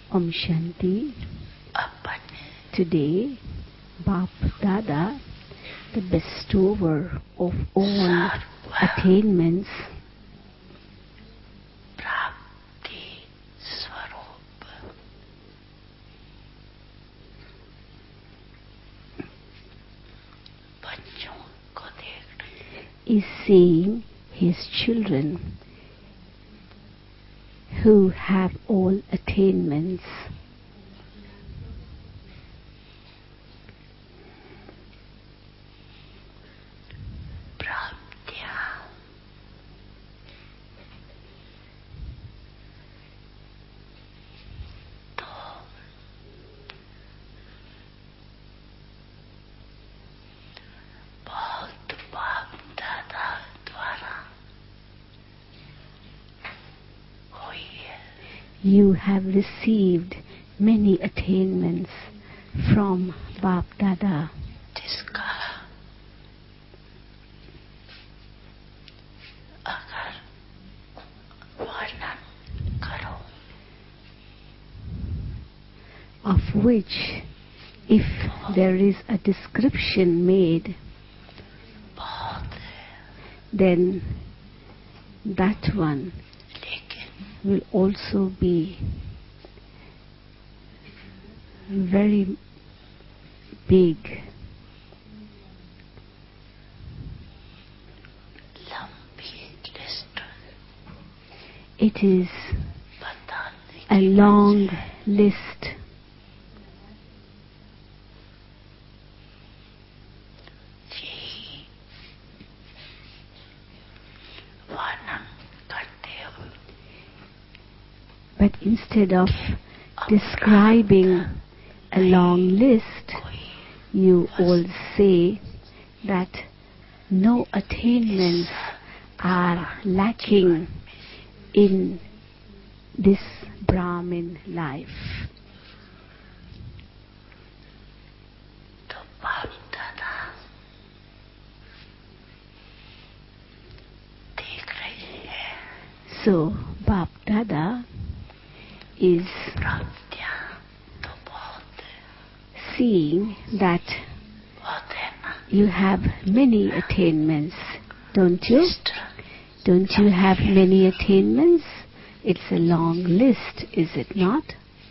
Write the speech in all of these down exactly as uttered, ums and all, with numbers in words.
Om Shanti. Today, Bap Dada, the bestower of all attainments, is seeing his children who have all attainments. You have received many attainments from Bap Dada. Of which, if there is a description made, then that one will also be very big. It is a long list. But instead of describing a long list, you all say that no attainments are lacking in this Brahmin life. So, Bap Dada is seeing that you have many attainments, don't you? Don't you have many attainments? It's a long list, is it not?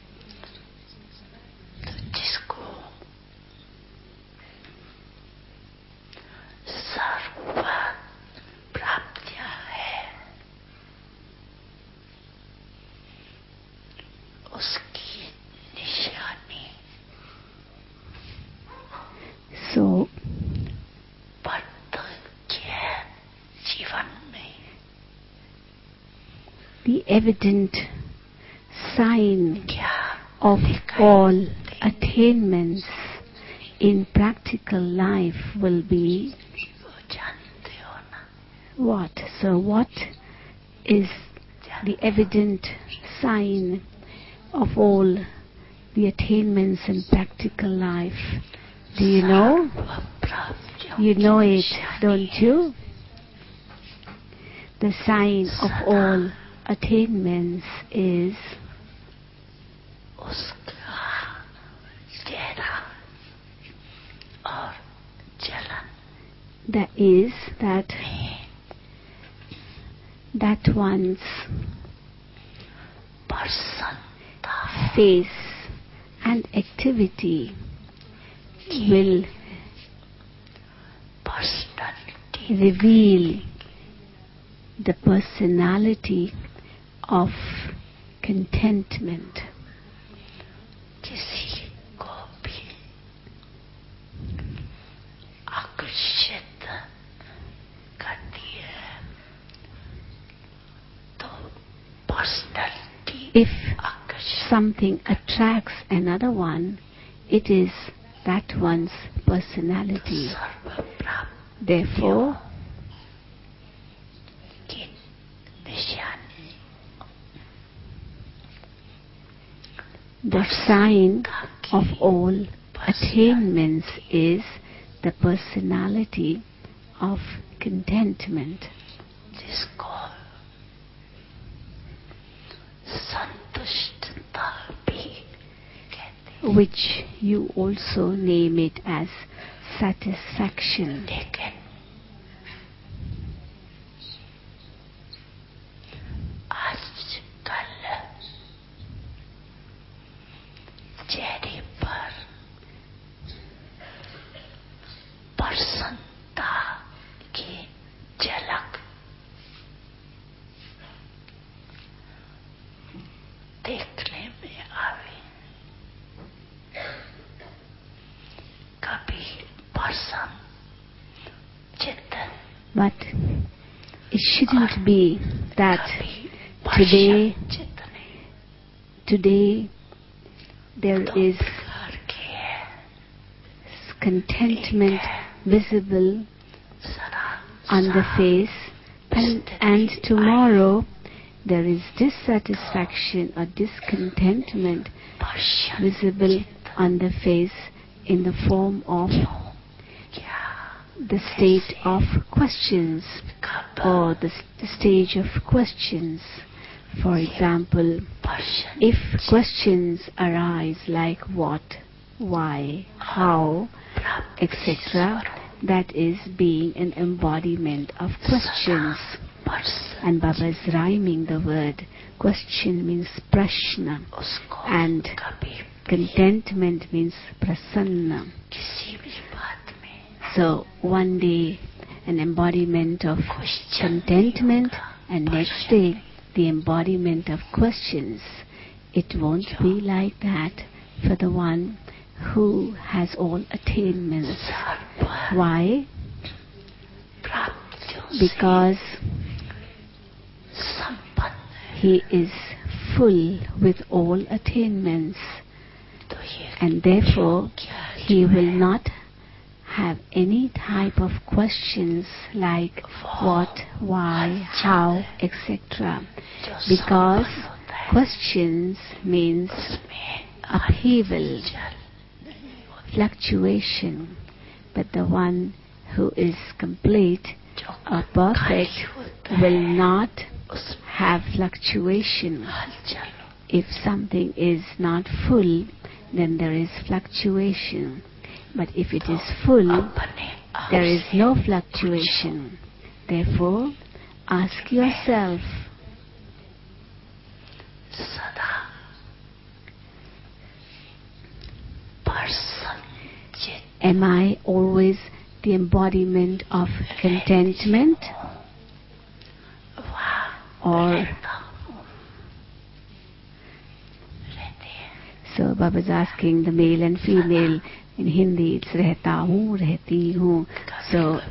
So, the evident sign of all attainments in practical life will be what? So what is the evident sign of all the attainments in practical life? Do you know? You know it, don't you? The sign of all attainments is that is that that one's face and activity will reveal the personality of contentment. If something attracts another one, it is that one's personality. Therefore, the sign of all attainments is the personality of contentment. which you also name it as satisfaction. लेकिन आजकल चेहरे पर प्रसन्नता की झलक देखने में आवे। कभी प्रसन्न चिंतन, But it shouldn't be that today, today there is contentment visible on the face, and, and tomorrow there is dissatisfaction or discontentment visible on the face in the form of the state of questions or the, the stage of questions. For example, if questions arise like what, why, how, et cetera, that is being an embodiment of questions. And Baba is rhyming the word. Question means prashna, and contentment means prasanna. So one day an embodiment of contentment, and next day the embodiment of questions. It won't be like that for the one who has all attainments. Why? Because he is full with all attainments, and therefore he will not have any type of questions like what, why, how, et cetera. Because questions means upheaval, fluctuation. But the one who is complete or perfect will not have fluctuation. If something is not full, then there is fluctuation. But if it is full, there is no fluctuation. Therefore, ask yourself, am I always the embodiment of contentment? Or so Baba is asking the male and female. In Hindi it's rehta hu, rehti hu. So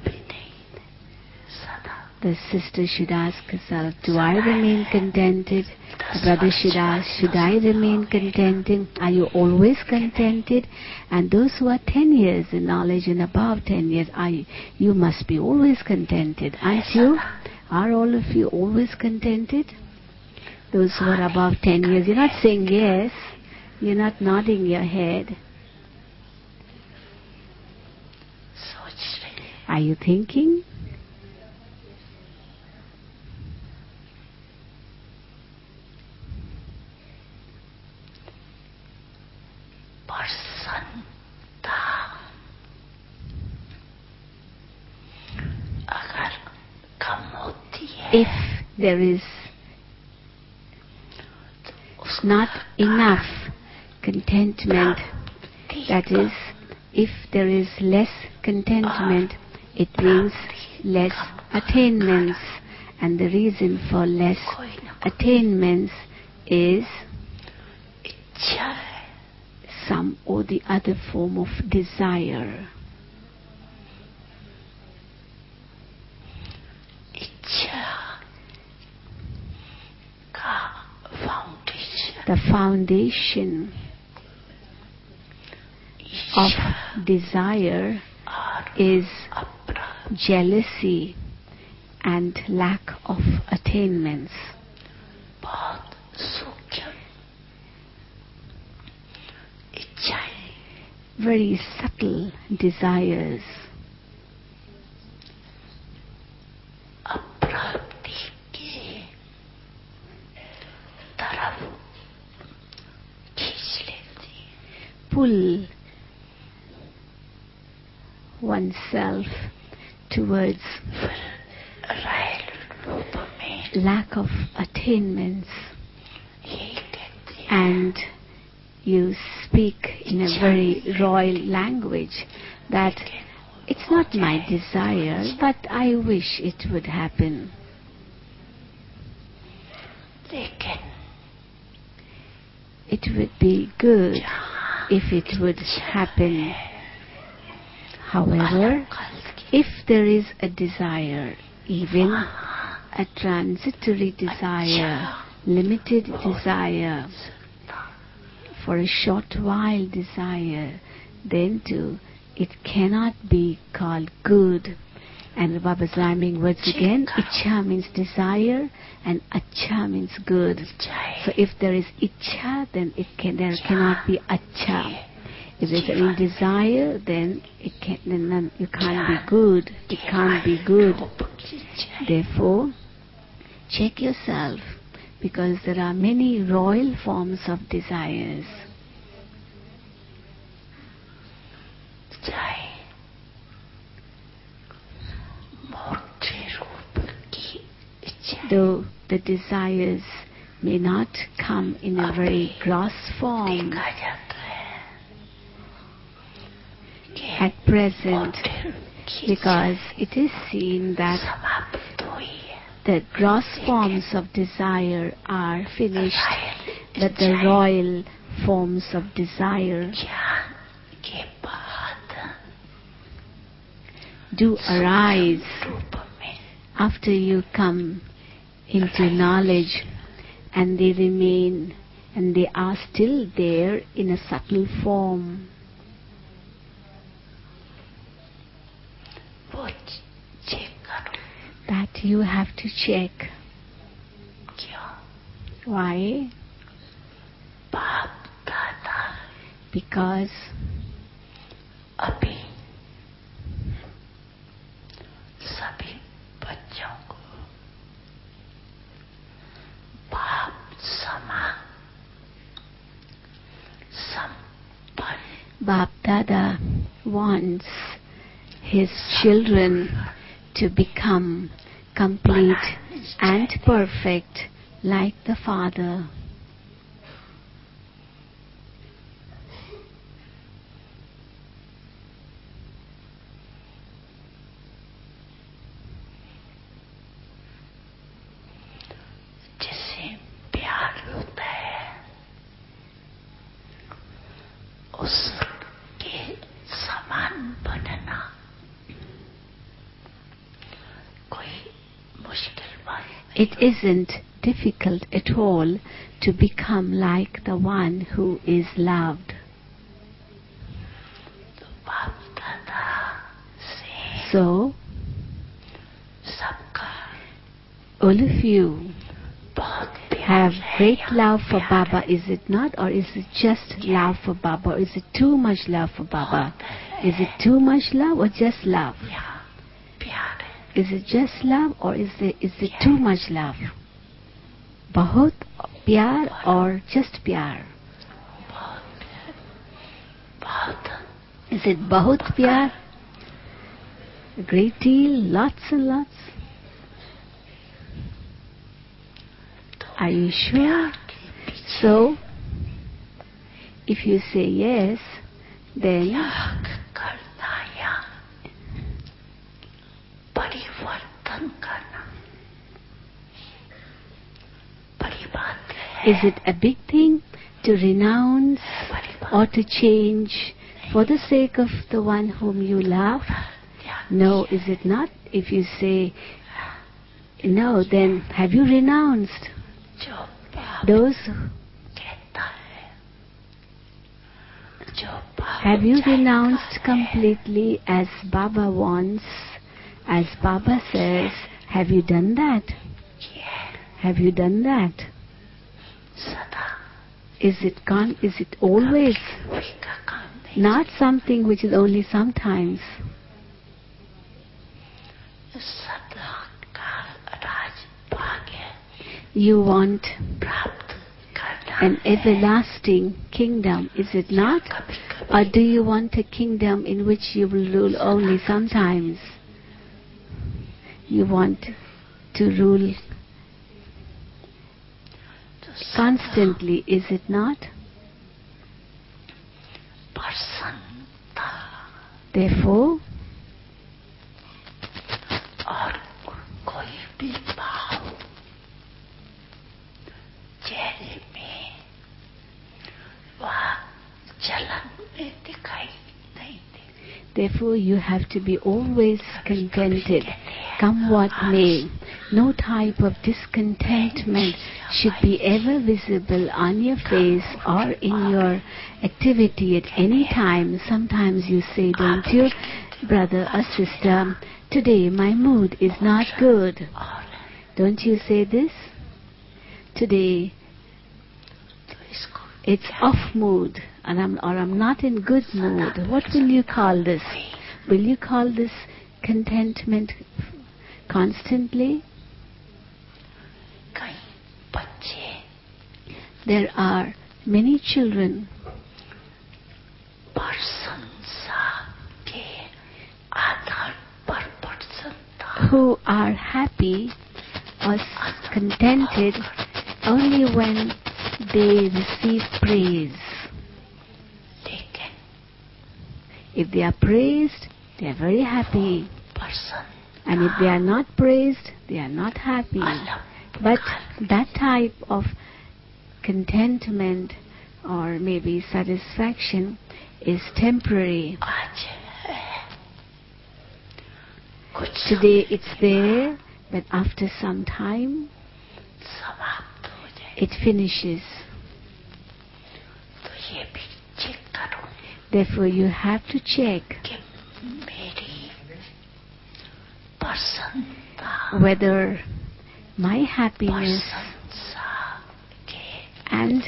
the sister should ask herself, do I remain contented? The brother should ask, should I remain contented? Are you always contented? And those who are ten years in knowledge and above ten years, are you, you must be always contented, aren't you? Are all of you always contented? Those who are above ten years, you're not saying yes, you're not nodding your head. Are you thinking? If there is not enough contentment, that is, if there is less contentment, it means less attainments. And the reason for less attainments is some or the other form of desire. The foundation of desire is jealousy and lack of attainments. Very subtle desires. pull oneself towards lack of attainments, and you speak in a very royal language that it's not my desire, but I wish it would happen. It would be good if it would happen. However, if there is a desire, even a transitory desire, limited desire, for a short while desire, then too it cannot be called good. And Baba's rhyming words again, Ichha means desire and Acha means good. So if there is Ichha, then it can, there cannot be Acha. If there's any desire, then it can, then you can't be good. It can't be good. Therefore, check yourself, because there are many royal forms of desires. Though the desires may not come in a very gross form, at present, because it is seen that the gross forms of desire are finished, that the royal forms of desire do arise after you come into knowledge, and they remain, and they are still there in a subtle form. That you have to check. Why? Because Bap Dada wants his children to become complete and perfect like the Father. It isn't difficult at all to become like the one who is loved. So, all of you have great love for Baba, is it not? Or is it just love for Baba? Or is it too much love for Baba? Is it too much love or just love? Is it just love or is it, is it too much love? Bahut pyar or just pyar? Is it bahut pyar? A great deal, lots and lots? Are you sure? So, if you say yes, then is it a big thing to renounce or to change for the sake of the one whom you love? No, is it not? If you say no, then have you renounced those? Have you renounced completely as Baba wants, as Baba says? Have you done that? Have you done that? Is it con- is it always? Not something which is only sometimes. You want an everlasting kingdom, is it not? Or do you want a kingdom in which you will rule only sometimes? You want to rule constantly, is it not? Therefore, और कोई भी भाव चेहरे में वह जलन में दिखाई नहीं दे. Therefore, you have to be always contented, come what may. No type of discontentment should be ever visible on your face or in your activity at any time. Sometimes you say, don't you, brother or sister, today my mood is not good. Don't you say this? Today it's off mood, and I'm, or I'm not in good mood. What will you call this? Will you call this contentment constantly? There are many children who are happy or contented only when they receive praise. If they are praised, they are very happy. And if they are not praised, they are not happy. But that type of contentment or maybe satisfaction is temporary. Today it's there, but after some time it finishes. Therefore you have to check whether my happiness and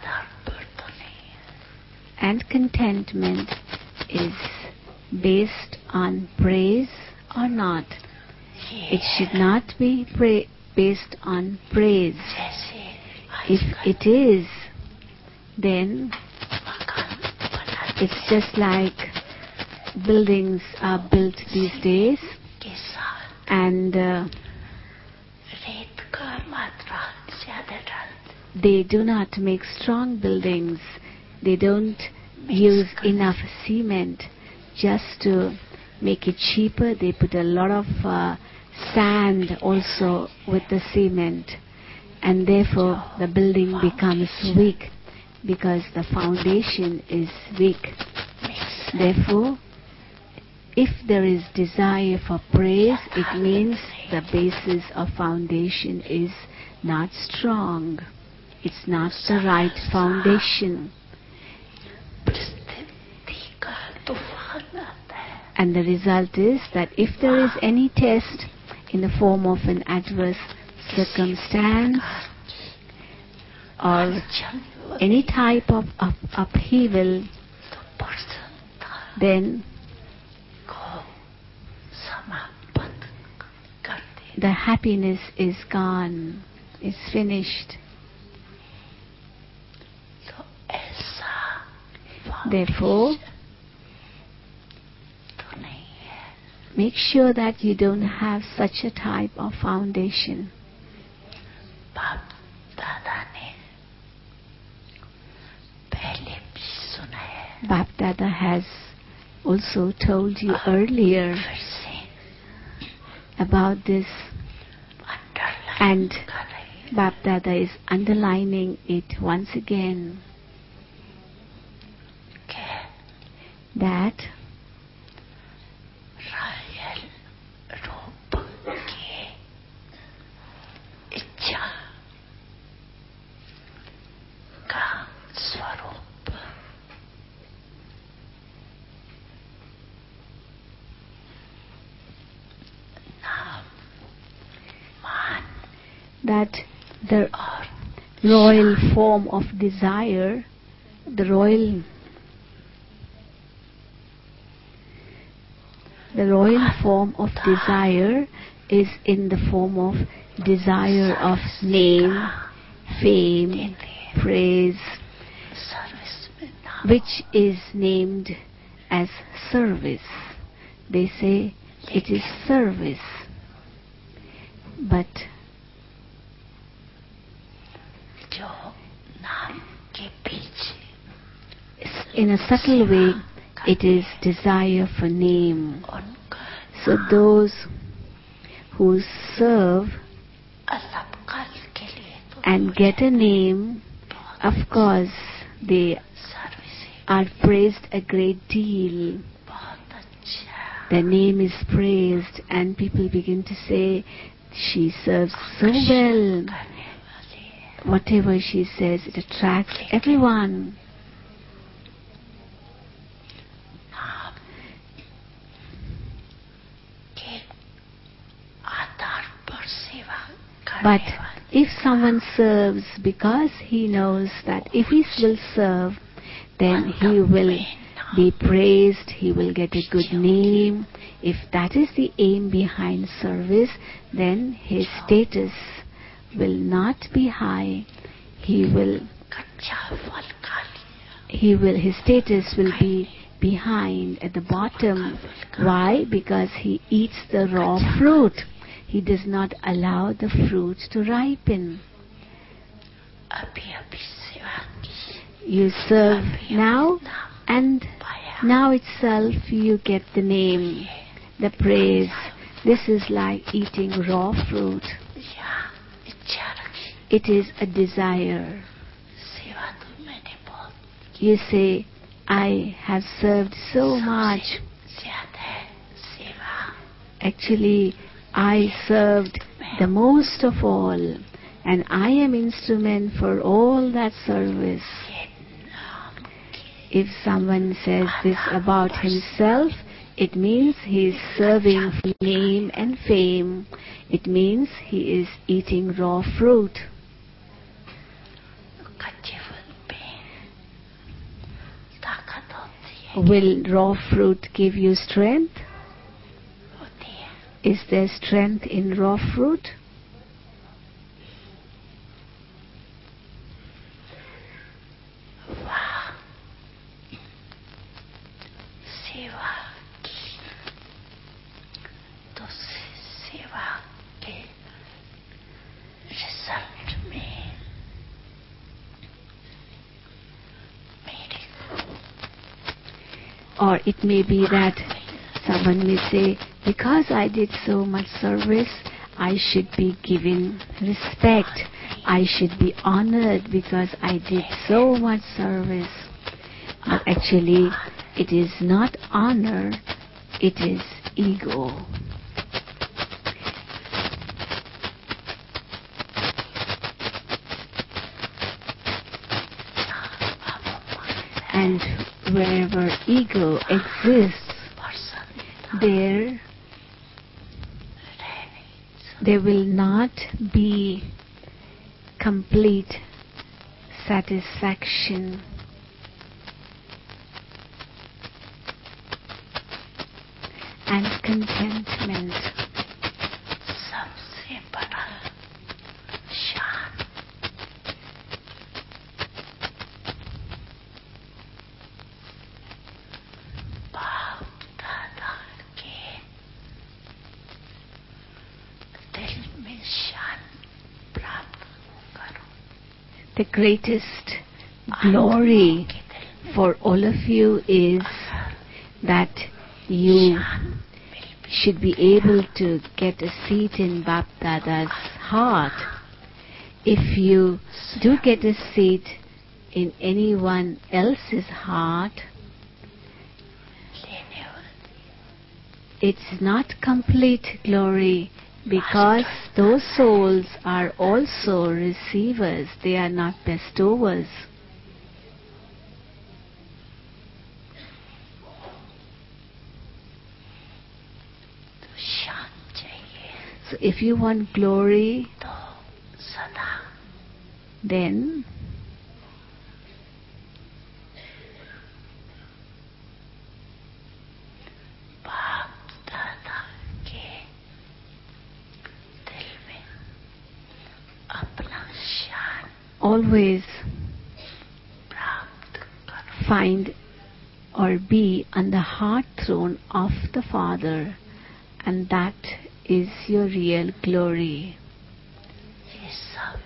and contentment is based on praise or not. It should not be pra- based on praise. If it is, then it's just like buildings are built these days, and uh, they do not make strong buildings. They don't use enough cement just to make it cheaper. They put a lot of uh, sand also with the cement, and therefore the building becomes weak because the foundation is weak. Therefore, if there is desire for praise, it means the basis of foundation is not strong. It's not the right foundation. And the result is that if there is any test in the form of an adverse circumstance or any type of up- upheaval, then the happiness is gone, is finished. Therefore, make sure that you don't have such a type of foundation. Bap Dada has also told you earlier about this, and Bap Dada is underlining it once again, that that the royal form of desire, the royal the royal form of desire is in the form of desire of name, fame, praise, service में नाम which is named as service. They say it is service. But जो नाम के पीछे in a subtle way, it is desire for name. उनका So those who serve अलग काल के लिए तो and get a name, of course, they service are praised a great deal. बहुत अच्छा Their name is praised and people begin to say, she serves so well. करने वाली Whatever she says, it attracts everyone. नाम के आधार पर सेवा But करने वाली if someone serves because he knows that if he will serve, then he will be praised, he will get a good name. If that is the aim behind service, then his status will not be high. He will, कच्चा फल खा लिया he will, his status will be behind at the bottom. Why? Because he eats the raw fruit. He does not allow the fruits to ripen. अभी अभी सेवा की You serve now, and पाया now itself you get the name, the praise. This is like eating raw fruit. या इच्छा रखी It is a desire. सेवा तो मैंने बहुत You say, I have served so much. ज्यादा है सेवा Actually, I served the most of all, and I am instrument for all that service. ये नाम के If someone says this about himself, it means he is serving for name and fame. It means he is eating raw fruit. कच्चे फल पे ताकत होती है Will raw fruit give you strength? होती है Is there strength in raw fruit? वाह सेवा की तो से- सेवा के रिजल्ट में मेरे Or it may be that someone may say, because I did so much service, I should be given respect. I should be honored because I did so much service. But actually, it is not honor, it is ego. And wherever ego exists, person there रहने there will not be complete satisfaction. And contentment. सबसे बड़ा शान बाप दादा के दिल में शान प्राप्त करो The greatest glory के दिल for all of you is that you should be able to get a seat in Bap Dada's heart. If you do get a seat in anyone else's heart, लेने वाले it's not complete glory because those souls are also receivers. They are not bestowers. तो शान चाहिए So if you want glory, तो सदा then बाप दादा के दिल में अपना शान always find or be on the heart throne of the Father, and that is your real glory. ये सब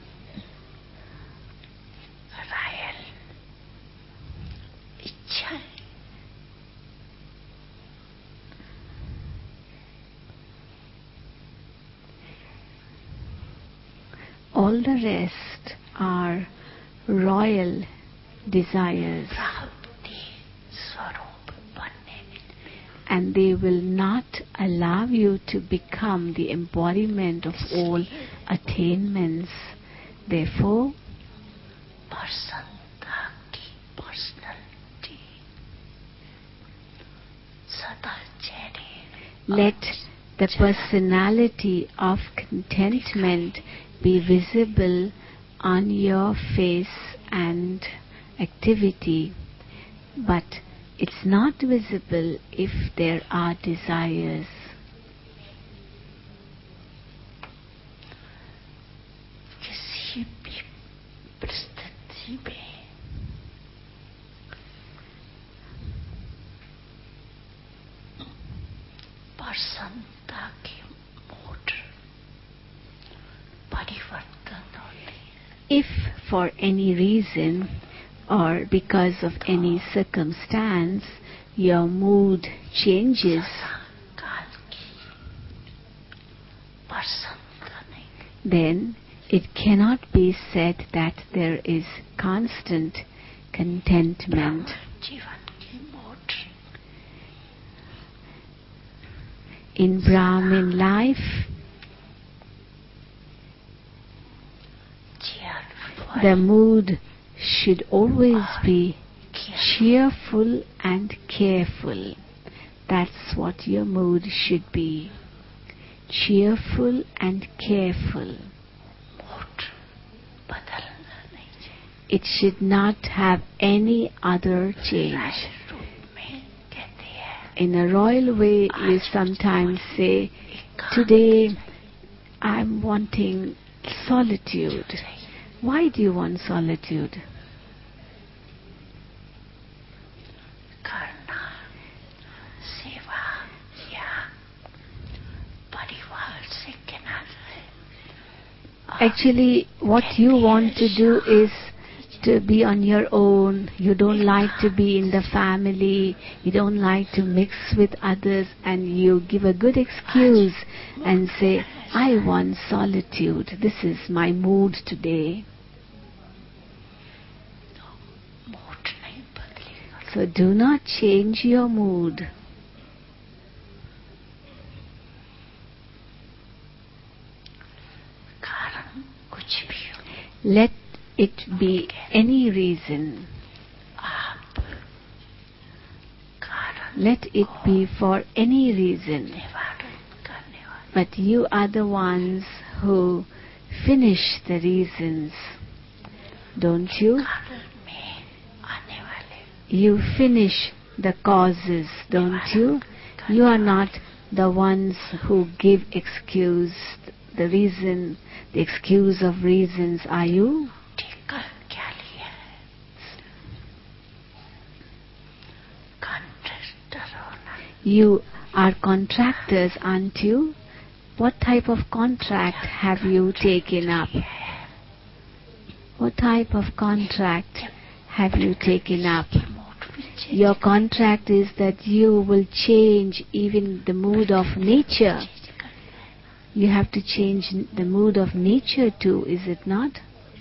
रायल इच्छा है. All the rest are royal desires, प्राप्ति स्वरूप बनने and they will not allow you to become the embodiment of all attainments. Therefore, प्रसन्नता की personality सदा चेहरे let the personality of contentment be visible on your face and activity, but it's not visible if there are desires. किसी भी परिस्थिति में प्रसन्नता की मूड परिवर्तन होती है. If for any reason or because of any circumstance your mood changes, काल की प्रसन्नता नहीं. then it cannot be said that there is constant contentment. जीवन की mood In Brahmin life, cheerful the mood should always be cheerful and careful. That's what your mood should be. Cheerful and careful. Mood बदलना नहीं चाहिए. It should not have any other change. रूप में कहते हैं In a royal way, you sometimes say, today I'm wanting solitude. Why do you want solitude? करना सेवा या परिवार से किनारे. Actually, what you want to do is to be on your own. You don't like to be in the family. You don't like to mix with others, and you give a good excuse and say, I want solitude. This is my mood today. Mood नहीं बदलेगा. So do not change your mood. कारण कुछ भी हो. Let it be any reason. आप कारण Let it be for any reason. निवारण करने वाले. But you are the ones who finish the reasons. Don't you? कारण में आने वाले. You finish the causes, don't you? You are not the ones who give excuse, the reason, the excuse of reasons, are you? टीका क्या लिया है? Contractor होना. You are contractors, aren't you? What type of contract have you taken up? What type of contract have you taken up? Your contract is that you will change even the mood of nature. You have to change the mood of nature too, is it not?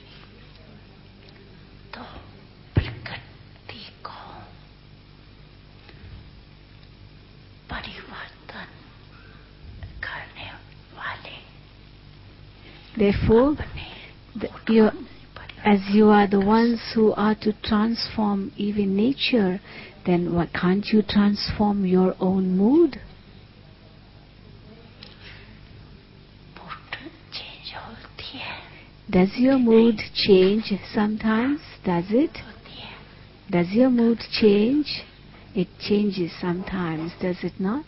तो प्रकृति को परिवर्तन करने वाले. Therefore, the, you, as you are the ones who are to transform even nature, then why can't you transform your own mood? Mood change होती है. Does your mood change sometimes? Does it? होती है. Does your mood change? It changes sometimes, does it not?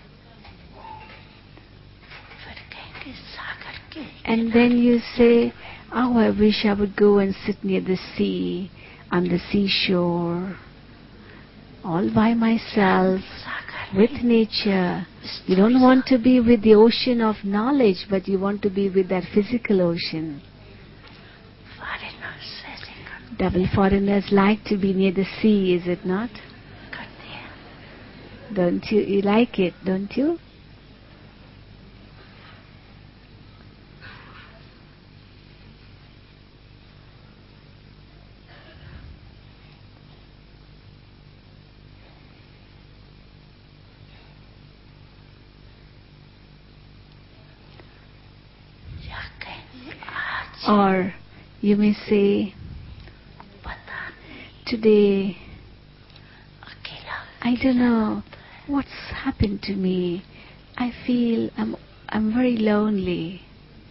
फिर कहेंगे सागर के. And then you say, oh, I wish I would go and sit near the sea. on the seashore, all by myself, with nature. You don't want to be with the ocean of knowledge, but you want to be with that physical ocean. Double foreigners like to be near the sea, is it not? Don't you? You like it, don't you? Or you may say, today, I don't know what's happened to me. I feel I'm, I'm very lonely.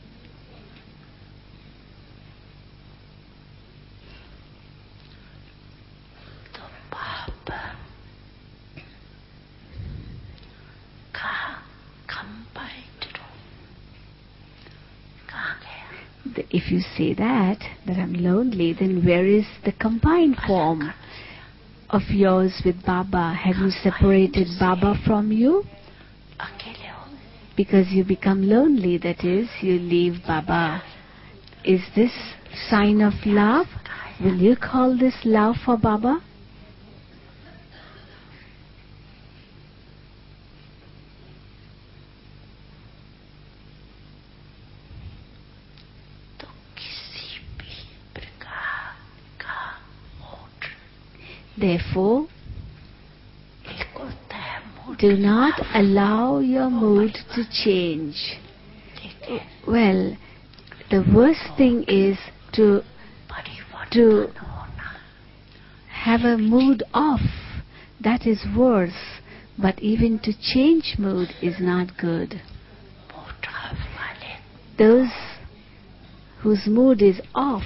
If you say that, that I'm lonely, then where is the combined form of yours with Baba? Have you separated Baba from you? Because you become lonely, that is, you leave Baba. Is this sign of love? Will you call this love for Baba? Therefore, do not allow your mood to change. Well, the worst thing is to, to have a mood off. That is worse. But even to change mood is not good. Those whose mood is off,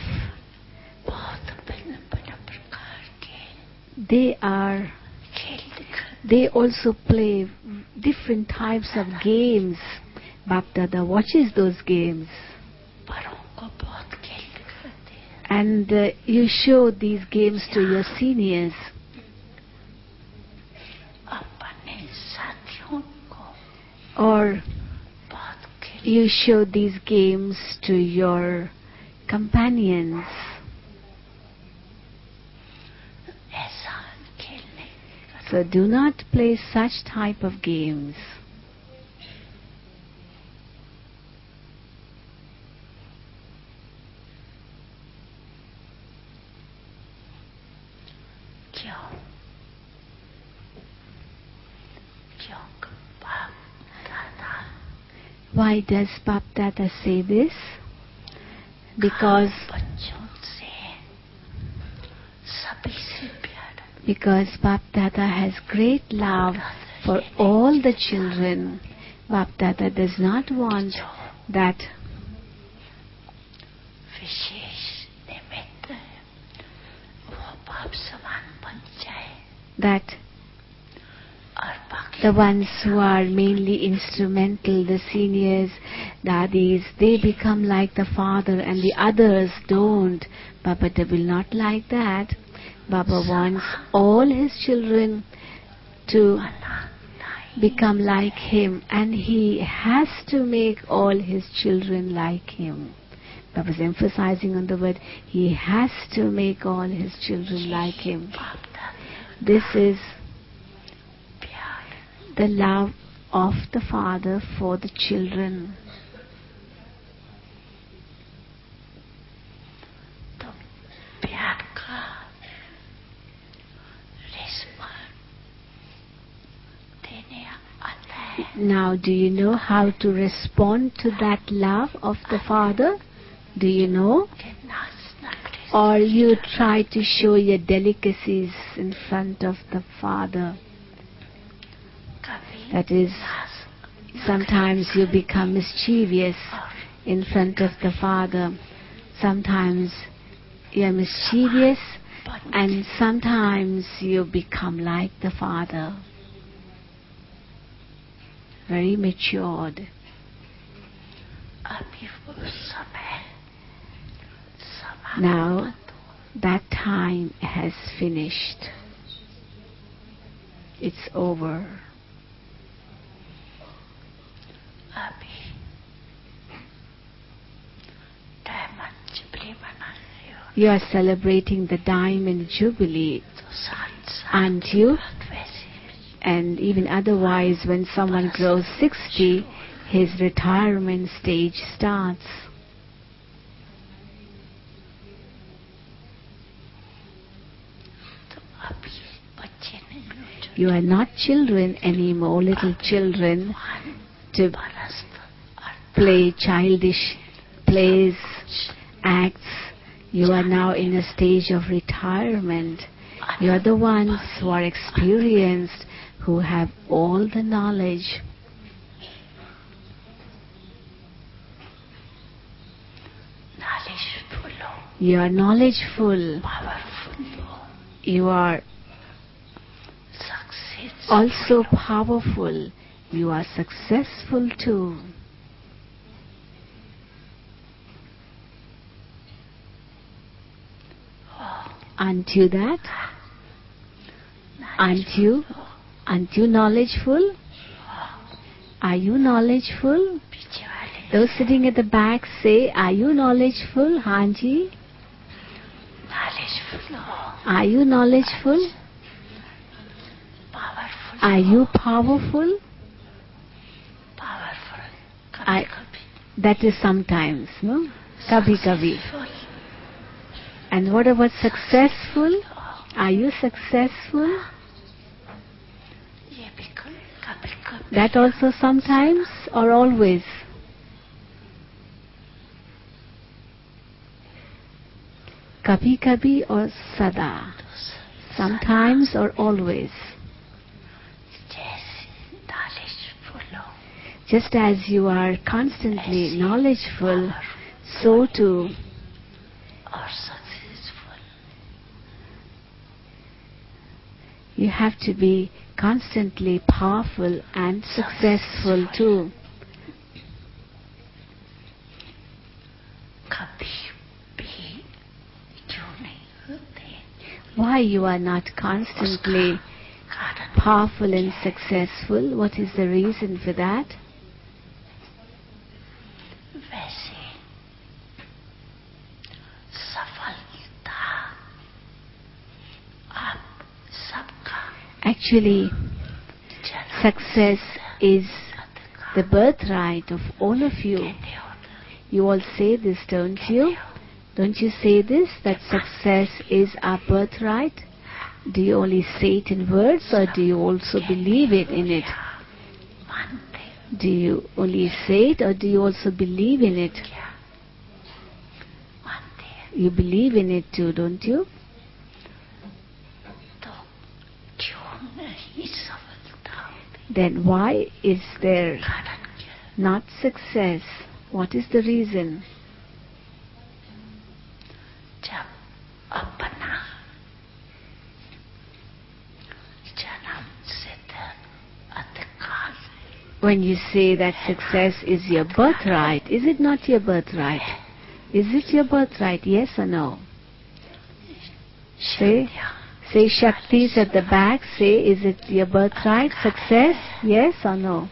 they are, they also play different types of games. Bapdada watches those games. And uh, you show these games to your seniors. Or you show these games to your companions. So do not play such type of games. Why does Bapdada say this? Because because Bapdada has great love for all the children. Bapdada does not want that that the ones who are mainly instrumental, the seniors, daddies, they become like the father and the others don't. Baba will not like that. Baba wants all his children to become like him, and he has to make all his children like him. Baba is emphasizing on the word, he has to make all his children like him. This is the love of the Father for the children. Now, do you know how to respond to that love of the Father? Do you know? Or you try to show your delicacies in front of the Father? That is, sometimes you become mischievous in front of the Father. Sometimes you are mischievous, and sometimes you become like the Father. Very matured. Now, that time has finished. It's over. अभी diamond jubilee मना रहे हो You are celebrating the diamond jubilee, तो साथ साथ aren't you? बात वैसी है। And even otherwise, when someone grows sixty, his retirement stage starts. तो अब ये बच्चे नहीं हो जो You are not children anymore, little children, to बरस play childish plays, acts. You are now in a stage of retirement. You are the ones who are experienced, who have all the knowledge. knowledgeful हो, You are knowledgeful. powerful हो, You are successful also हो। powerful. You are successful too. Aren't you that? Aren't you? Aren't you knowledgeful? Are you knowledgeful? पीछे वाले Those sitting at the back say, are you knowledgeful, Hanji? knowledgeful हो, Are you knowledgeful? powerful Are you powerful? powerful I- कभी कभी That is sometimes, no? Kabhi kabhi. successful And what about successful? हो, Are you successful? ये भी कभी कभी कभी That also sometimes or always? Kabhi kabhi or sada? Sometimes or always? जैसे knowledgeful हो, Just as you are constantly knowledgeful, so too और successful you have to be constantly powerful and successful too. कभी भी क्यों नहीं होते? Why you are not constantly कारण powerful and successful? What is the reason for that? वैसे सफलता आप सबका Actually, जन्म success is का the birthright of all of you. कहते हो You all say this, don't you? Don't you say this, that success is our birthright? Do you only say it in words or do you also believe it in it? क्या मानते हो Do you only say it or do you also believe in it? क्या मानते हैं? You believe in it too, don't you? तो क्यों नहीं सफलता होती? Then why is there कारण क्या? not success? What is the reason? जब अपना जन्म सिद्ध अधिकार When you say that success is your birthright, is it not your birthright? Is it your birthright, yes or no? Say, say Shaktis at the back, say, is it your birthright, success, yes or no?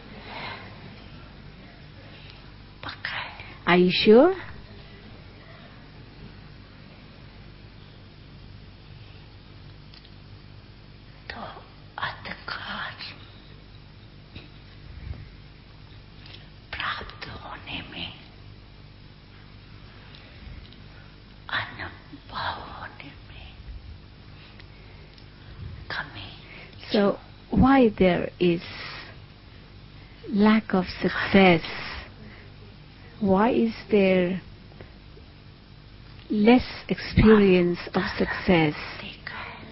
पक्का है। Are you sure? तो अधिकार प्राप्त होने में अनुभव होने में कमी So, why there is lack of success? Why is there less experience of success? देखा है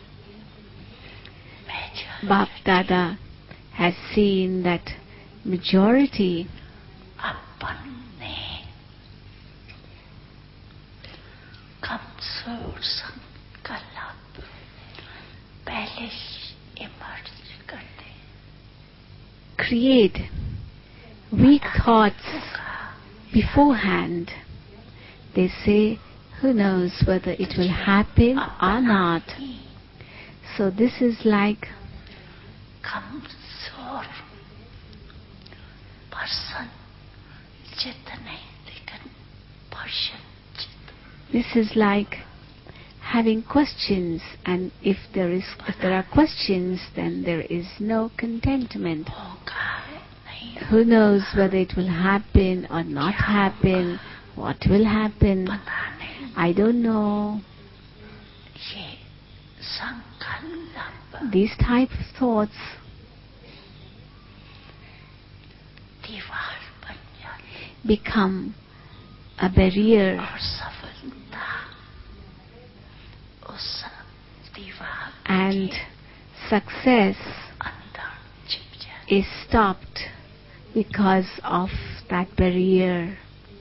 major Bap Dada has seen that majority अपन ने कमजोर संकल्प पहले ही इमर्ज करते create weak thoughts beforehand. They say Who knows whether it will happen or not? So this is like कमजोर person जितने लेकिन person this is like having questions, and if there is if there are questions, then there is no contentment. Who knows whether it will happen or not happen? What will happen? I don't know. These type of thoughts become a barrier, and success is stopped because of that barrier.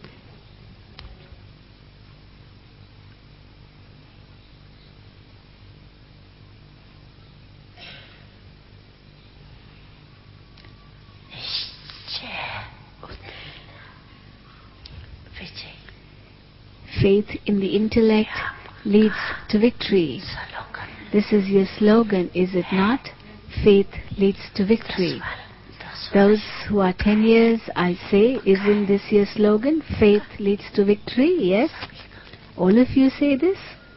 Faith in the intellect leads to victory. This is your slogan, is it not? Faith leads to victory. Those who are ten years, I say, isn't this your slogan? Faith leads to victory, yes? All of you say this?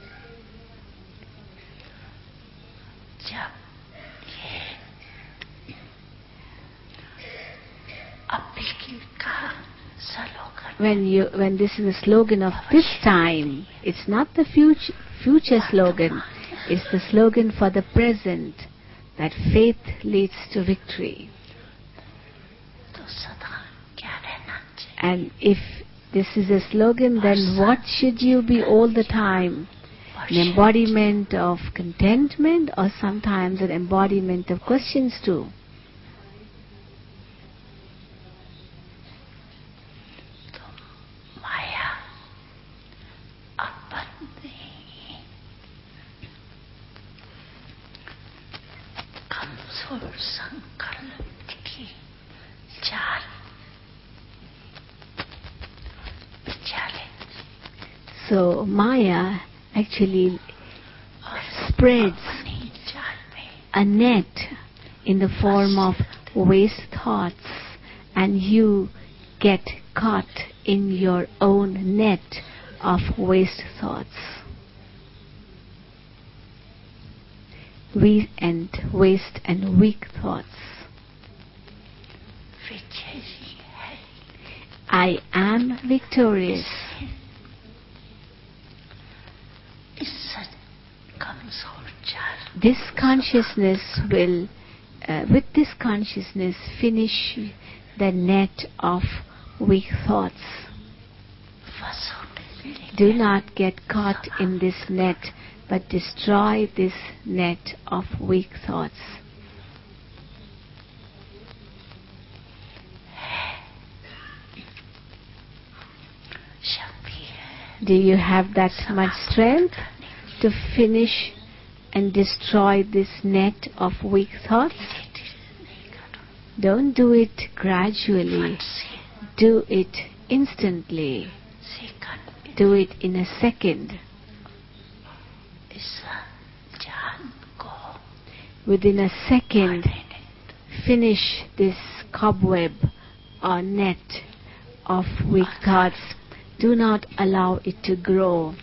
When you, when this is the slogan of this time, it's not the future, future slogan, it's the slogan for the present, that faith leads to victory. And if this is a slogan, then what should you be all the time? An embodiment of contentment, or sometimes an embodiment of questions too? So Maya actually spreads a net in the form of waste thoughts, and you get caught in your own net of waste thoughts. We and waste and weak thoughts. I am victorious. This consciousness will, uh, with this consciousness, finish the net of weak thoughts. Do not get caught in this net, but destroy this net of weak thoughts. Do you have that much strength to finish and destroy this net of weak thoughts? Don't do it gradually. Do it instantly. Do it in a second. Within a second, finish this cobweb or net of weak thoughts. Do not allow it to grow.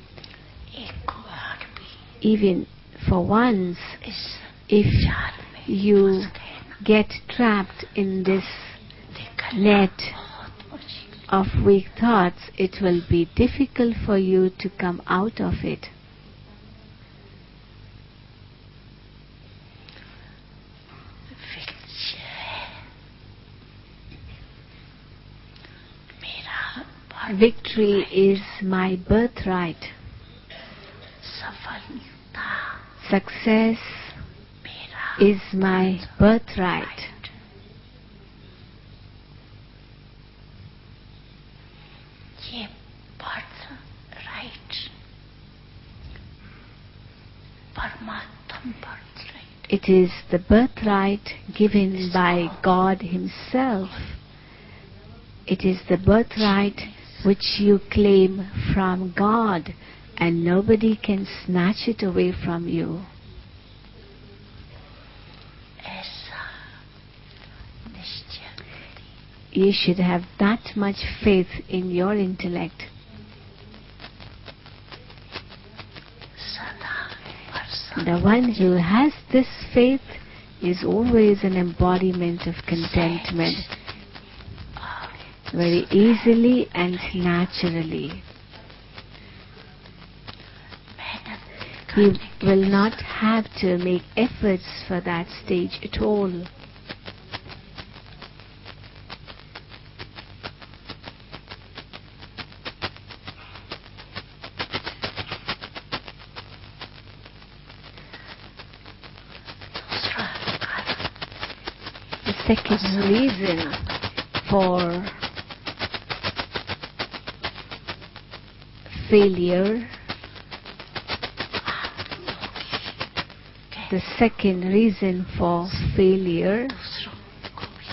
Even for once, if you get trapped in this net of weak thoughts, it will be difficult for you to come out of it. Victory is my birthright. Success is my birthright. It is the birthright given by God Himself. It is the birthright which you claim from God, and nobody can snatch it away from you. ऐसा निश्चय You should have that much faith in your intellect. सदा भरोसा The one who has this faith is always an embodiment of contentment, very easily and naturally. मेहनत He करने will not have to make efforts for that stage at all. दूसरा कारण The second reason for failure, the second reason for failure दूसरों को भी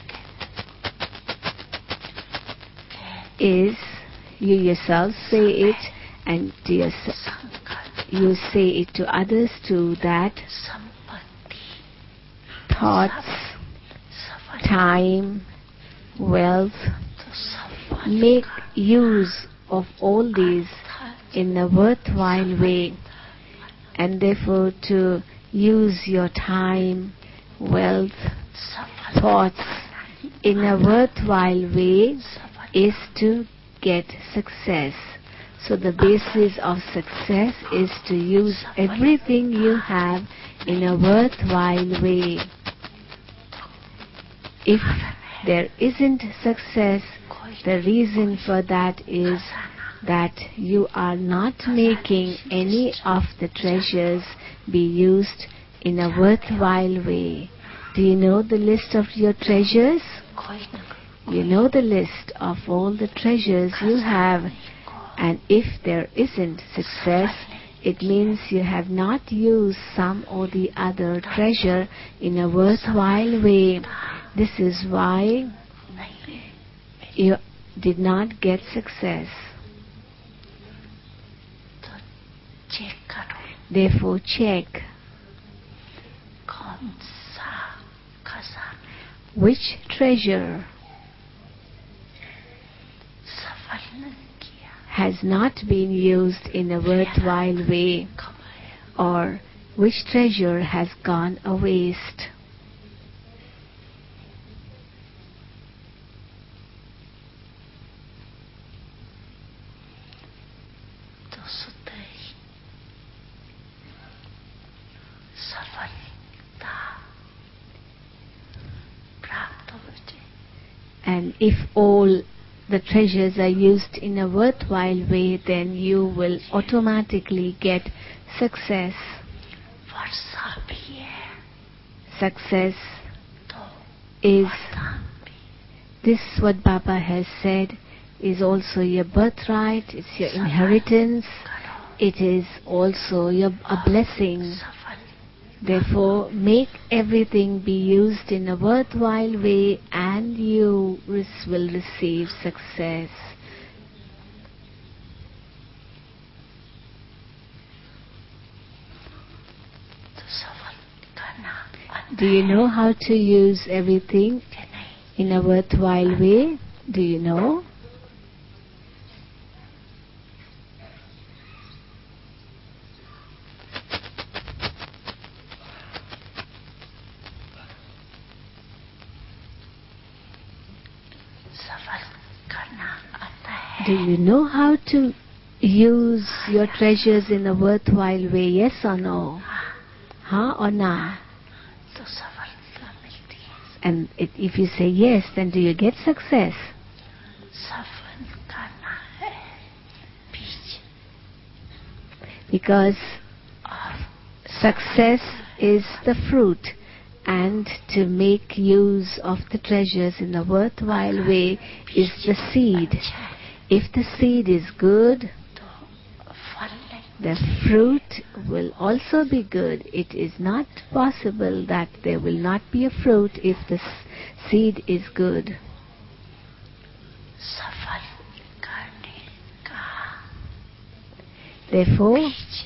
कहते is, you yourself say it and to yourself, संकल्प you say it to others too, that संपत्ति thoughts, सफल time, wealth, तो सफल make use of all these in a worthwhile way, and therefore to use your time, wealth, सफल thoughts in a worthwhile way सफल is to get success. So the basis of success is to use everything you have in a worthwhile way. If there isn't success, the reason for that is that you are not making any of the treasures be used in a worthwhile way. Do you know the list of your treasures? कोई न You know the list of all the treasures you have, and if there isn't success, it means you have not used some or the other treasure in a worthwhile way. This is why नहीं you did not get success. तो check करो Therefore, check कौन सा खजाना which treasure सफल नहीं किया has not been used in a worthwhile way, कमाया or which treasure has gone a waste. तो सुते ही सफलता प्राप्त हो जाए And if all the treasures are used in a worthwhile way, then you will automatically get success. वर्षा भी है Success तो is, वरदान भी this what Baba has said, is also your birthright, it's your inheritance, करो it is also your, a blessing. सफल Therefore, make everything be used in a worthwhile way and you res- will receive success. तो सफल करना आता Do you है know how to use everything कि नहीं in a worthwhile way? Do you know? सफल करना आता है Do you know how to use your treasures in a worthwhile way? Yes or no? हाँ Huh or na? तो सफलता मिलती है And it, if you say yes, then do you get success? सफल करना है बीज Because और success is the fruit, and to make use of the treasures in a worthwhile way is the seed. अच्छा है If the seed is good, तो फल नहीं the fruit will also be good. It is not possible that there will not be a fruit if the s- seed is good. सफल करने का Therefore, बीज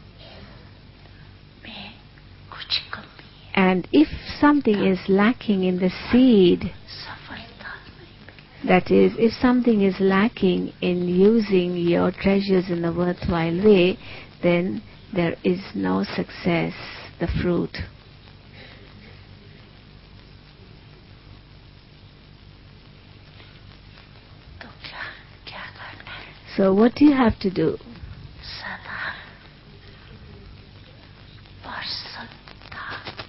में कुछ कमी है, and if something is lacking in the seed, सफलता नहीं, that is, if something is lacking in using your treasures in a worthwhile way, then there is no success, the fruit. तो क्या क्या करना है? So what do you have to do? सदा प्रसन्नता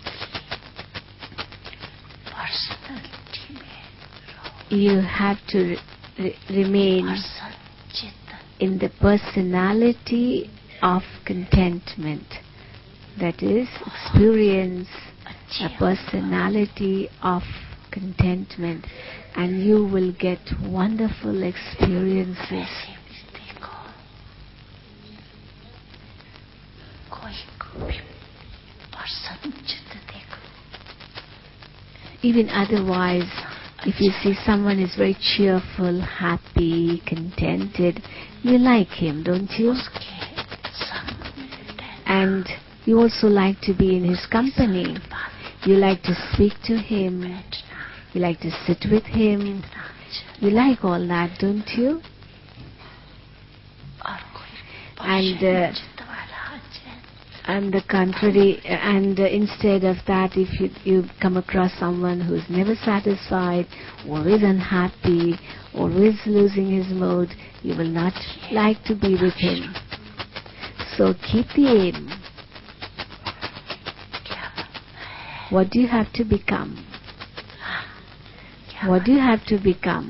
personality में रहो, You have to re- re- remain प्रसन्न चित्त, in the personality of contentment. That is, experience अच्छी a personality of contentment, and you will get wonderful experiences. वैसे भी देखो, कोई को भी प्रसन्न चित्त देखो, Even otherwise, if you see someone is very cheerful, happy, contented, you like him, don't you? उसके संग में रहना, And you also like to be in his company. बात You like to speak to him. बैठना, You like to sit with him. नाच, You like all that, don't you? और कोई And, प्रसन्न uh, चित्त वाला आ जाए, And the contrary, and uh, instead of that, if you, you come across someone who is never satisfied, always unhappy, always losing his mood, you will not like to be with him. So keep the aim. क्या बनना है? What do you have to become? हाँ, क्या What do you have to become?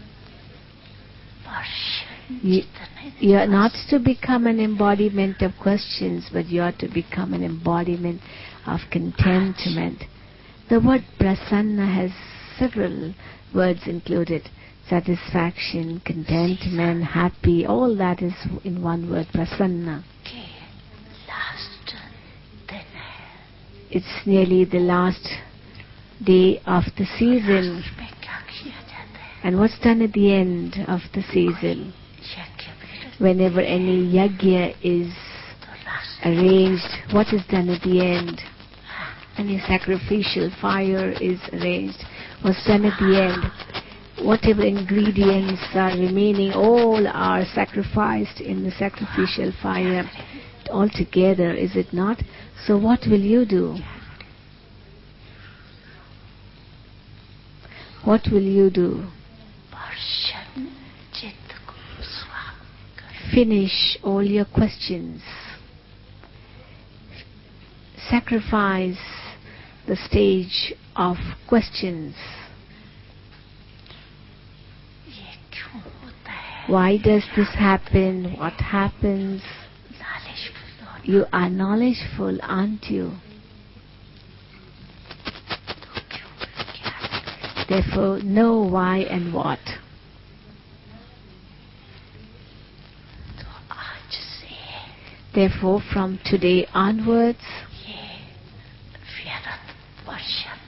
प्रसन्न You, चित्त नहीं, you are not to become an embodiment of questions, but you are to become an embodiment of contentment. The word prasanna has several words included. Satisfaction, contentment, happy, all that is in one word, prasanna. के last दिन है, It's nearly the last day of the season. में क्या किया जाता है? And what's done at the end of the season? यज्ञ भी Whenever any yajna is तो last, arranged, what is done at the end? हाँ, Any sacrificial fire is arranged. What's done at the end? Whatever ingredients are remaining, all are sacrificed in the sacrificial fire altogether, is it not? So what will you do? What will you do? प्रसन्न चित्त को स्वागत करो, Finish all your questions. Sacrifice the stage of questions. ये क्यों होता है? Why does this happen? What happens? knowledgeफुल होना, You are knowledgeful, aren't you? तो क्यों क्या? Therefore, know why and what. तो आज से Therefore, from today onwards, ये व्यर्थ प्रसन्न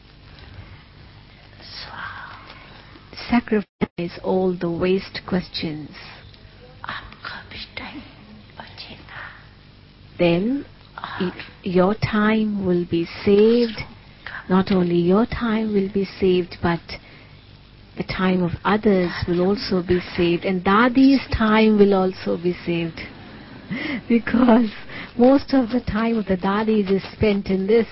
स्वा sacrifice all the waste questions. आपका भी टाइम बचेगा, Then y- your time will be saved. Not only your time will be saved, but the time of others will also be saved, and Dadi's time will also be saved. Because most of the time of the Dadis is spent in this.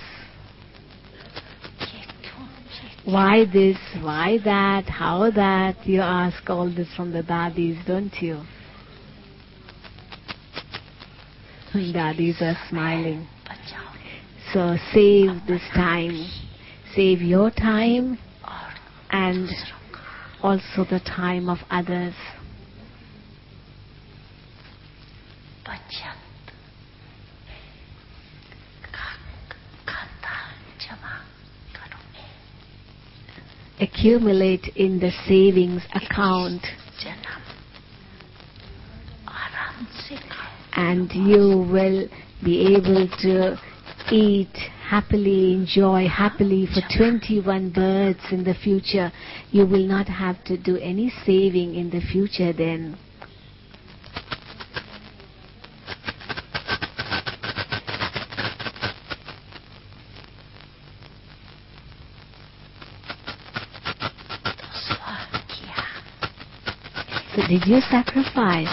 ये क्यों ये Why this? Why that? How that? You ask all this from the Dadis, don't you? Dadis are smiling. बचाओ So save this time. Save your time और and दूसरों का also the time of others. बचत का खाता जमा करो, Accumulate in the savings account, जन्म आराम से खाओ, and you will be able to eat happily, enjoy happily for twenty-one births in the future. You will not have to do any saving in the future then. So did you sacrifice?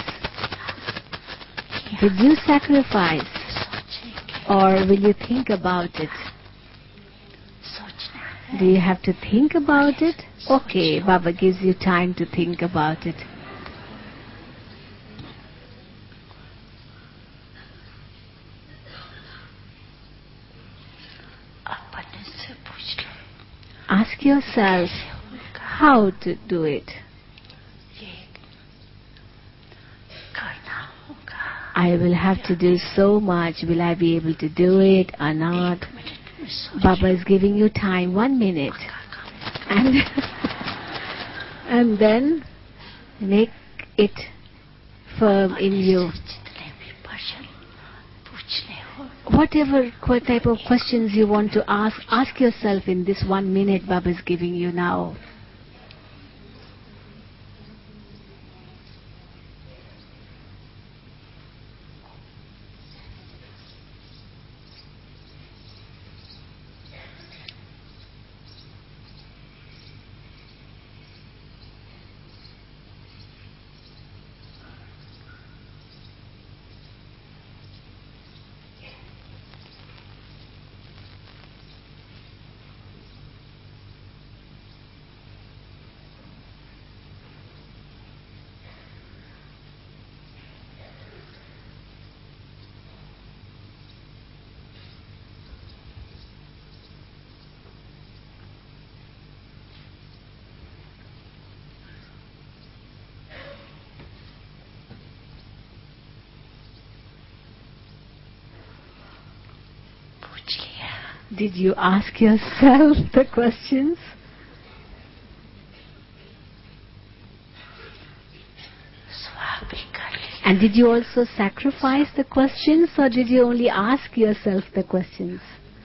Did you sacrifice? Or will you think about it? Do you have to think about it? Okay, Baba gives you time to think about it. Ask yourself how to do it. I will have to do so much. Will I be able to do it or not? Baba is giving you time, one minute. And, and then make it firm in you. Whatever type of questions you want to ask, ask yourself in this one minute Baba is giving you now. Did you ask yourself the questions? And did you also sacrifice the questions, or did you only ask yourself the questions?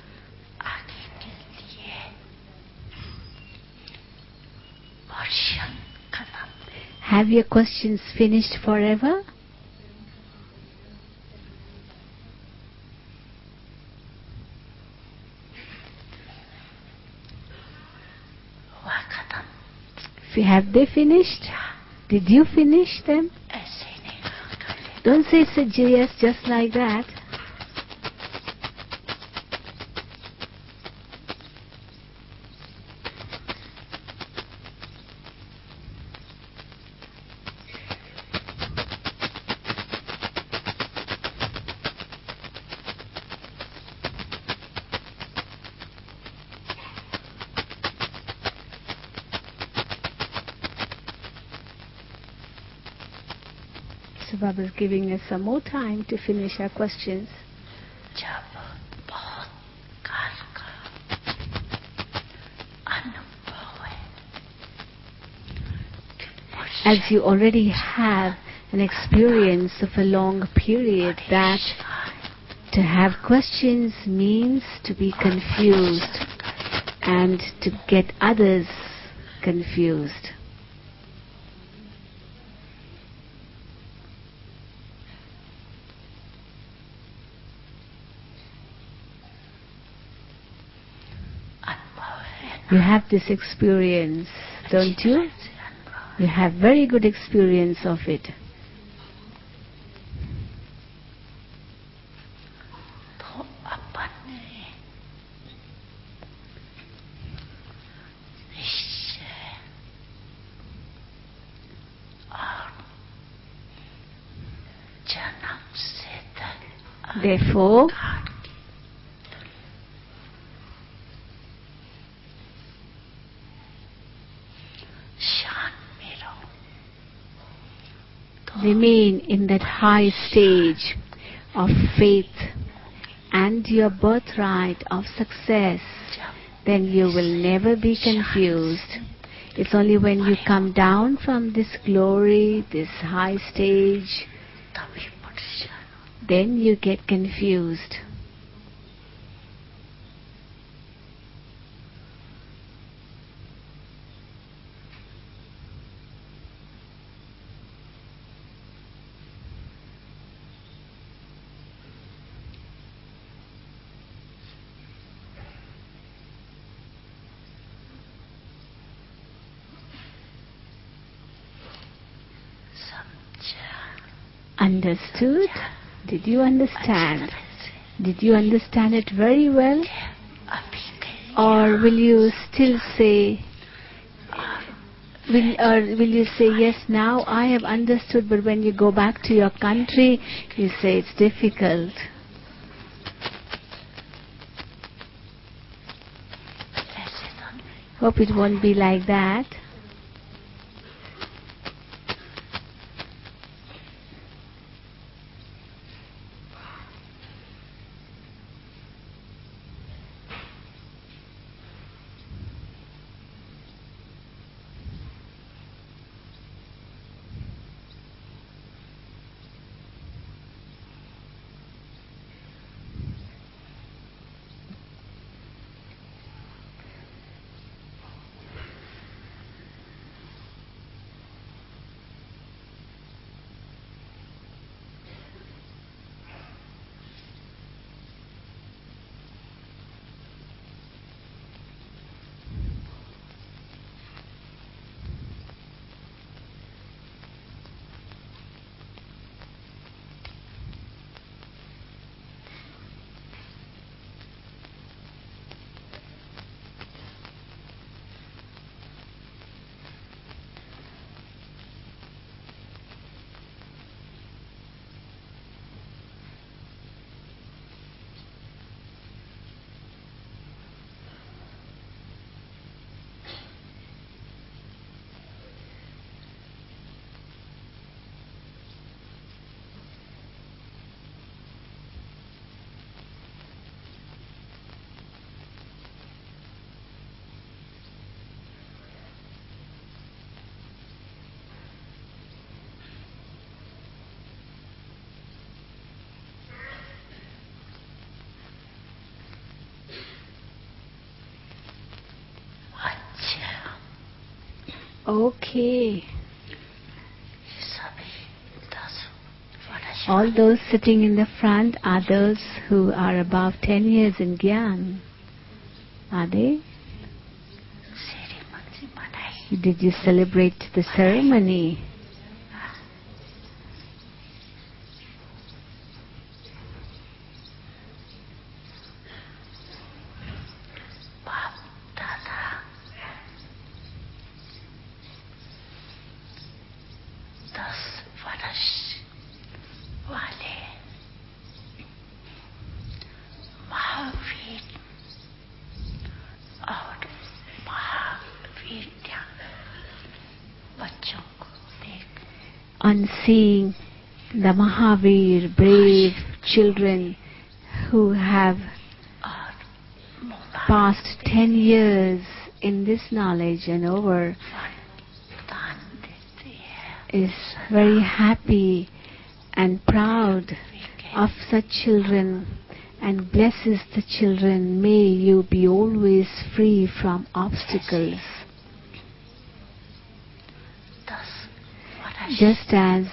Have your questions finished forever? Have they finished? Did you finish them? Don't say yes just like that. Baba is giving us some more time to finish our questions. As you already have an experience of a long period, that to have questions means to be confused and to get others confused. You have this experience, don't you? You have very good experience of it. Therefore, remain in that high stage of faith and your birthright of success, then you will never be confused. It's only when you come down from this glory, this high stage, then you get confused. Understood? Did you understand? Did you understand it very well? Or will you still say, will, or will you say, yes, now I have understood, but when you go back to your country, you say it's difficult? Hope it won't be like that. Okay. All those sitting in the front are those who are above ten years in Gyan. Are they? Did you celebrate the ceremony? On seeing the Mahavir, brave children who have passed ten years in this knowledge and over, is very happy and proud of such children and blesses the children. May you be always free from obstacles. Just as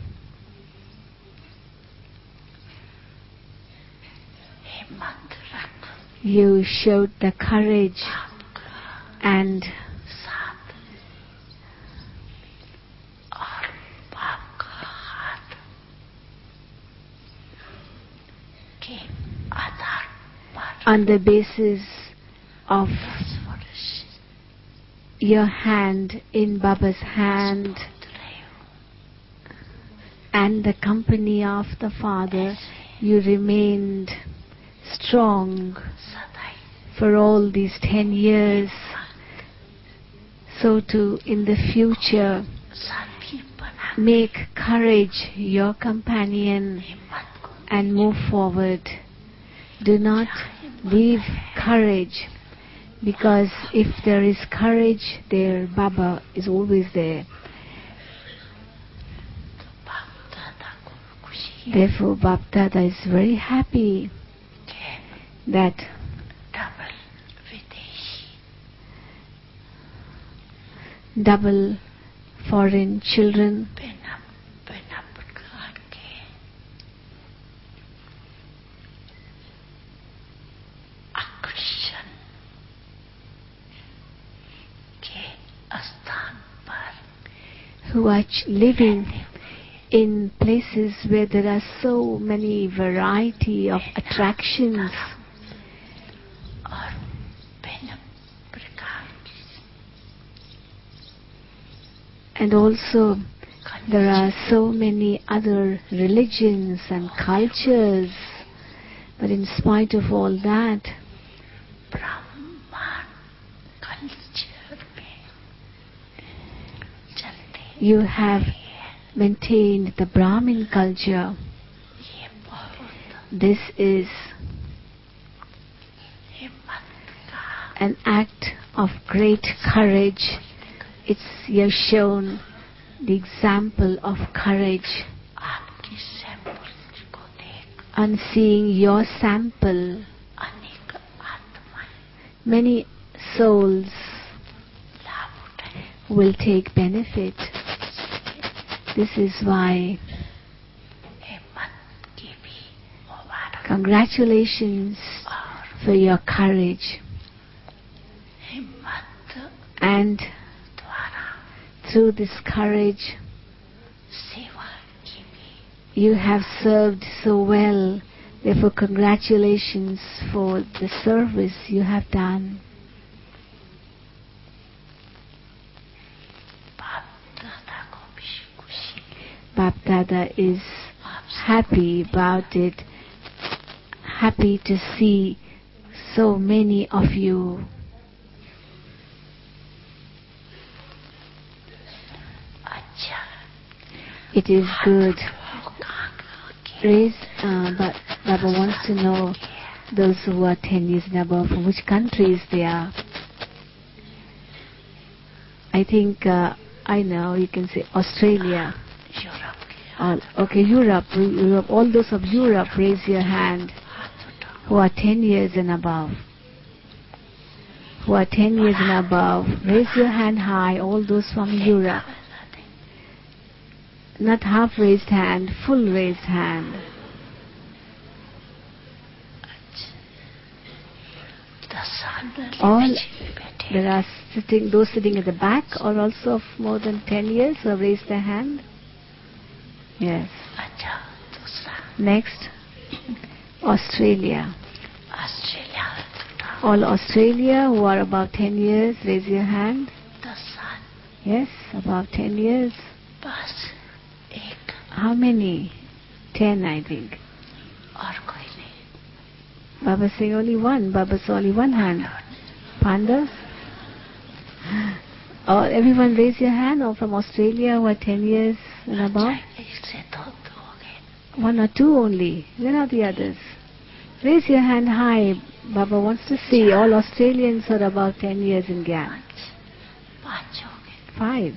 you showed the courage and on the basis of your hand in Baba's hand and the company of the Father, you remained strong for all these ten years. So too in the future, make courage your companion and move forward. Do not leave courage, because if there is courage there, Baba is always there. Therefore, Bapdada is very happy that double foreign children who are ch- living in places where there are so many variety of attractions, और भिन्न प्रकार की and also there are so many other religions and cultures, but in spite of all that, Brahmin culture में चलते you have maintained the Brahmin culture. ये बहुत This is हिम्मत का an act of great courage. It's you're shown the example of courage. आपकी sample को देख On seeing your sample, अनेक आत्माएं many souls लाभ उठाए will take benefit. This is why हिम्मत की भी मुबारक congratulations और for your courage. हिम्मत And द्वारा through this courage, सेवा की भी you have served so well. Therefore, congratulations for the service you have done. बाप दादा को भी खुशी Bap Dada is happy about it, happy to see so many of you. अच्छा It is good. वो कहाँ कहाँ के Raise, uh, but Baba wants to know those who are ten years and above, from which countries they are. I think, uh, I know, you can say Australia. Europe के All, okay, Europe, Europe, all those of Europe, raise your hand, हाथ उठाओ who are ten years and above. Who are ten years and above, raise your hand high, all those from Europe. Not half raised hand, full raised hand. दस साल All बैठे there are sitting, those sitting at the back are also of more than ten years who have raised their hand. Yes. अच्छा दूसरा Next, Australia. Australia हाथ उठाओ All Australia who are above ten years, raise your hand. दस साल Yes, above ten years. बस एक How many? Ten, I think. और कोई नहीं Baba saying only one. Baba saw only one hand. Pandas? Or everyone raise your hand, or from Australia who are ten years and above? अच्छा इससे दो दो हो गए One or two only. Where are the others? Raise your hand high. Baba wants to see all Australians who are above ten years in Gyan. पाँच पाँच हो गए Five.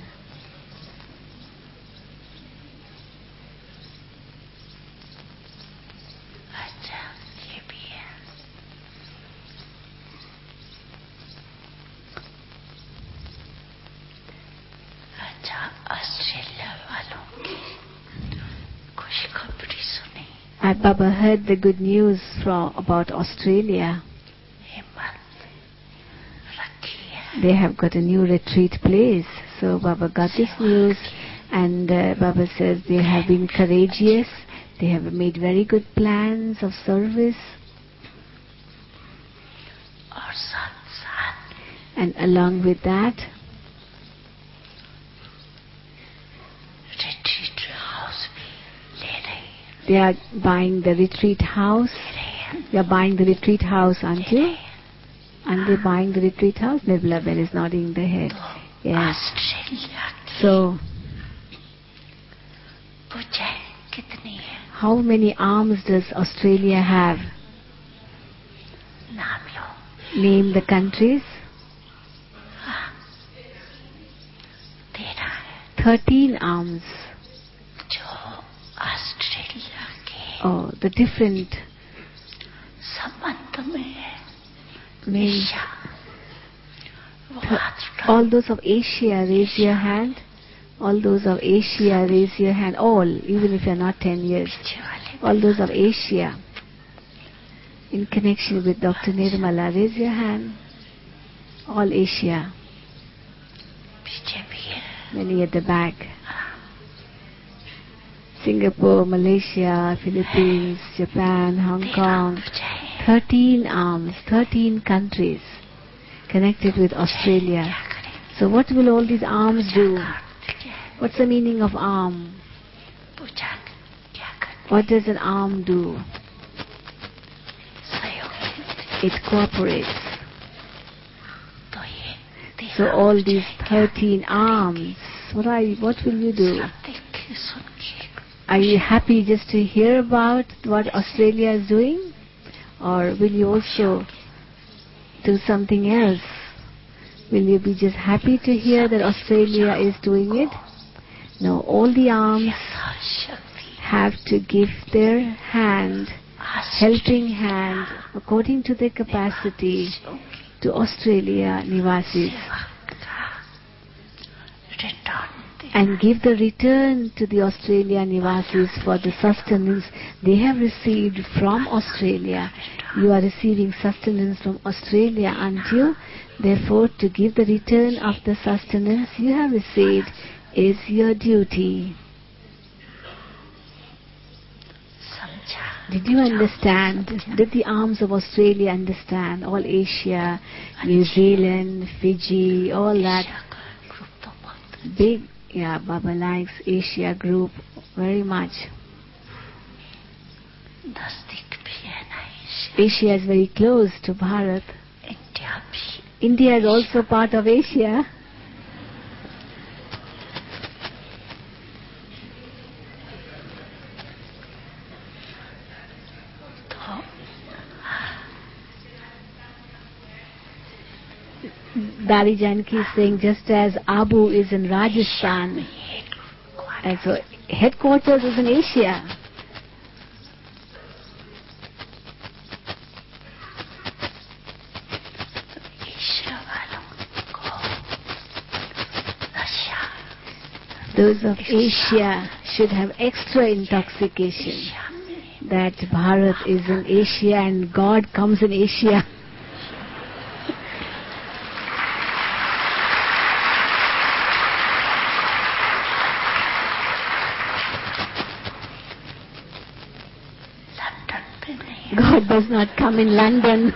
अच्छा ये भी है अच्छा ऑस्ट्रेलिया वालों की खुशखबरी सुनी And Baba heard the good news from about Australia. हिम्मत रखी है They have got a new retreat place. So Baba got this news, and uh, Baba says they have been courageous. They have made very good plans of service, और साथ साथ and along with that, retreat house भी ले रही है they are buying the retreat house. ले रही है They are buying the retreat house, aren't ले you? रही है And they buying the retreat house? Nirmala Ben is nodding the head. तो Yes. ऑस्ट्रेलिया की So, पूछे कितनी है how many arms does Australia have? नाम लो Name the countries. हाँ तेरह है Thirteen arms. जो ऑस्ट्रेलिया के Oh, the different संबंध में है means एशिया वो th- हाथ उठाओ all those of Asia, raise your hand. All those of Asia, raise your hand. All, even if you're not ten years. पीछे वाले All those of Asia, in connection with Doctor Nirmala, raise your hand. All Asia, पीछे भी है many at the back. Singapore, Malaysia, Philippines, Japan, Hong Kong. thirteen arms, thirteen countries connected with Australia. So what will all these arms do? What's the meaning of arm? What does an arm do? It cooperates. So all these thirteen arms, what are you, what will you do? Are you happy just to hear about what Australia is doing? Or will you also do something else? Will you be just happy to hear that Australia is doing it? No, all the arms have to give their hand, helping hand, according to their capacity, to Australia Nivasis, and give the return to the Australia Nivasis for the sustenance they have received from Australia. You are receiving sustenance from Australia, aren't you? Therefore, to give the return of the sustenance you have received is your duty. Did you understand? Did the arms of Australia understand? All Asia, New Zealand, Fiji, all that big, yeah, Baba likes Asia group very much. Asia is very close to Bharat. India is also part of Asia. Dari Janki is saying, just as Abu is in Rajasthan, and so headquarters is in Asia. Those of Asia should have extra intoxication that Bharat is in Asia and God comes in Asia. God does not come in London.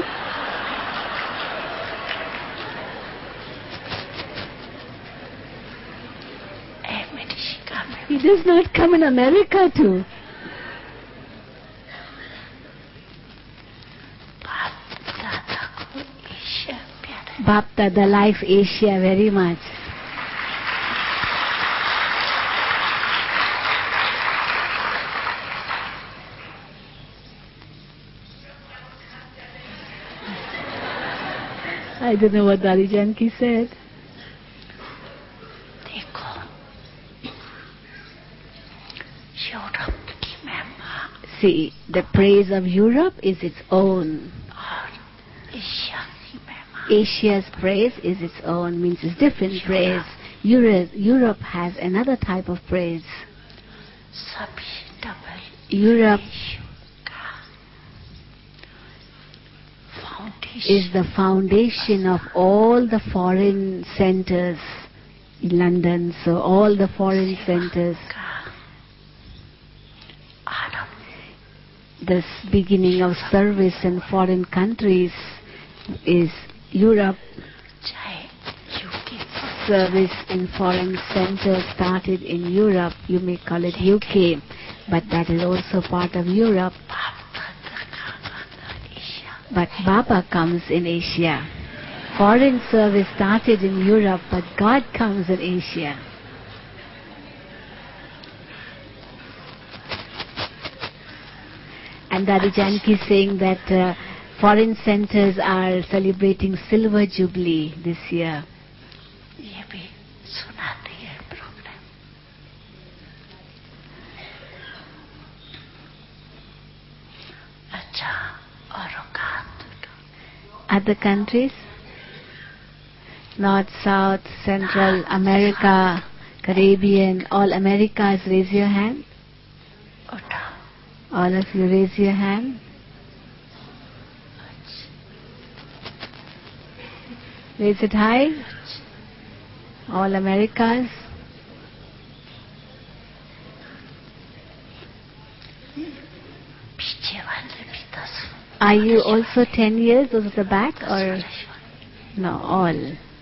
He does not come in America too. Bap Dada likes Asia very much. I don't know what Dari Janki said. See, the praise of Europe is its own. Asia's praise is its own, means it's different praise. Europe, Europe has another type of praise. Europe is the foundation of all the foreign centers in London. So all the foreign centers, the beginning of service in foreign countries is Europe. Service in foreign centers started in Europe. You may call it U K, but that is also part of Europe. But Baba comes in Asia. Foreign service started in Europe, but God comes in Asia. And Dari Janki is saying that uh, foreign centers are celebrating Silver Jubilee this year. Other countries? North, South, Central, America, Caribbean, all Americas, raise your hand. All of you raise your hand. Raise it high. All Americas. Are you also ten years, those at the back, or no, all?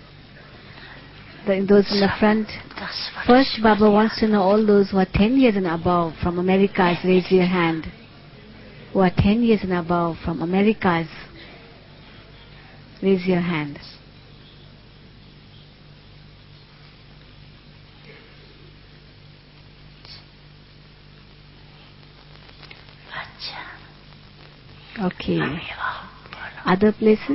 The, those in the front. First, Baba wants to know all those who are ten years and above from Americas, raise your hand. Who are ten years and above from Americas, raise your hand. Okay. Other places?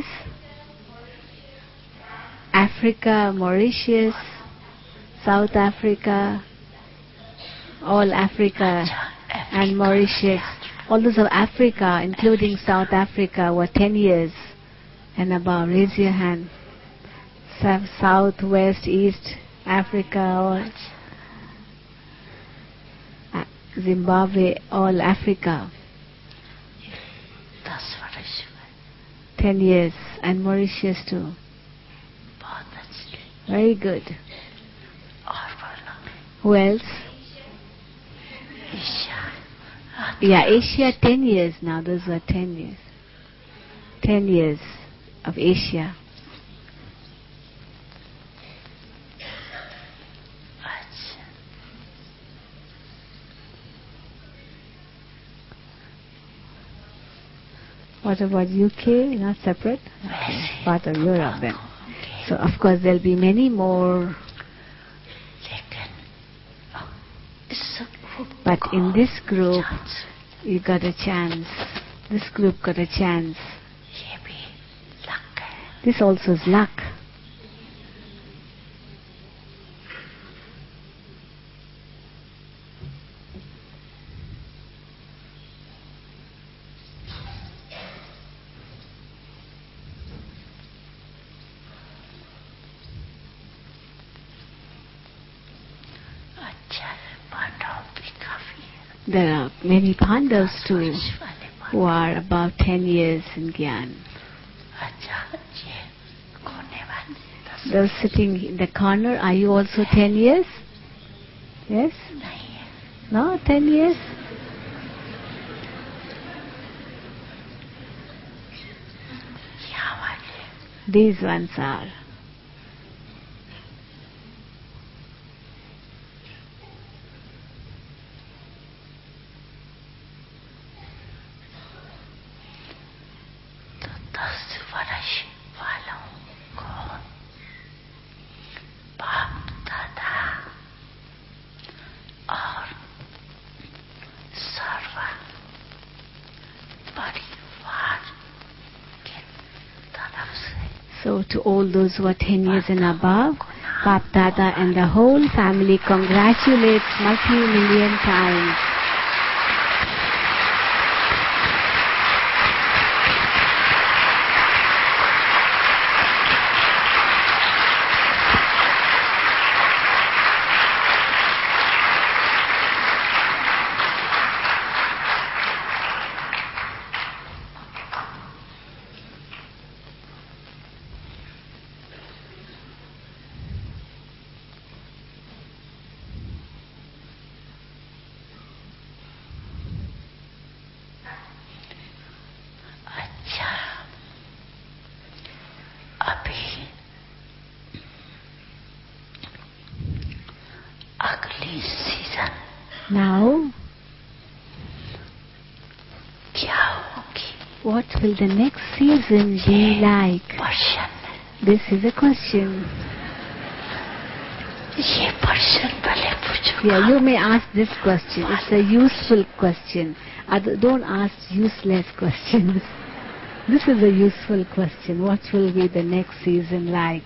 Africa, Mauritius, South Africa, all Africa and Mauritius. All those of Africa, including South Africa, were ten years and above. Raise your hand. South, South, West, East Africa, all Zimbabwe, all Africa. Ten years, and Mauritius too. Very good. Who else? Yeah, Asia, ten years now. Those were ten years. Ten years of Asia. What about U K? Not separate? Okay. Part of Europe then. So of course there'll be many more. But in this group, you got a chance. This group got a chance. This also is luck. There are many Pandavas too who are about ten years in Gyan. Those sitting in the corner, are you also ten years? Yes? No, ten years? These ones are. So to all those who are ten years and above, Bap Dada and the whole family congratulates multi-million times. Now, what will the next season be like? This is a question. Yeah, you may ask this question. It's a useful question. Other, don't ask useless questions. This is a useful question. What will be the next season like?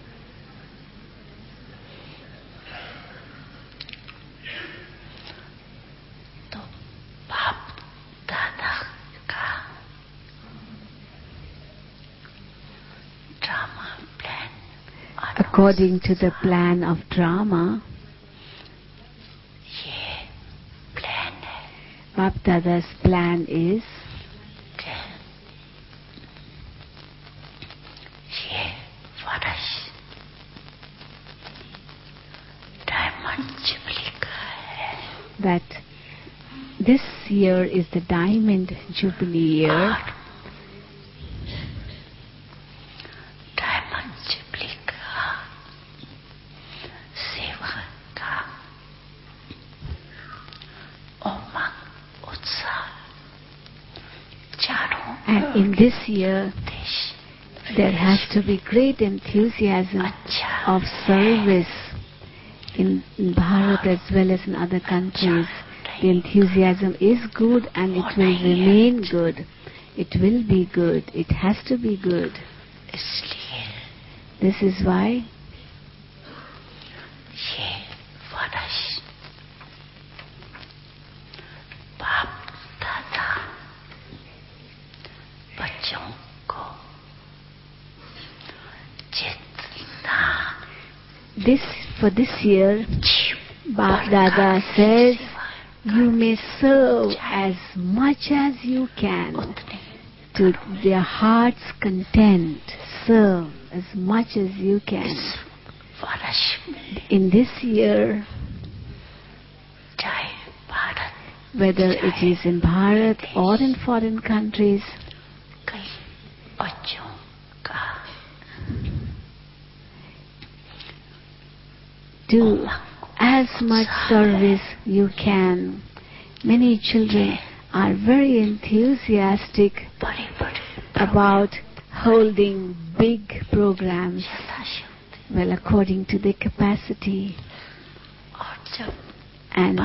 According to the plan of drama, Bap Dada's plan is that this year is the Diamond Jubilee year, In this year, there has to be great enthusiasm of service in, in Bharat as well as in other countries. The enthusiasm is good and it will remain good. It will be good. It has to be good. This is why this for this year, Bap Dada says, you may serve as much as you can to their heart's content. Serve as much as you can. In this year, whether it is in Bharat or in foreign countries, do as much service you can. Many children are very enthusiastic about holding big programs, well, according to their capacity. And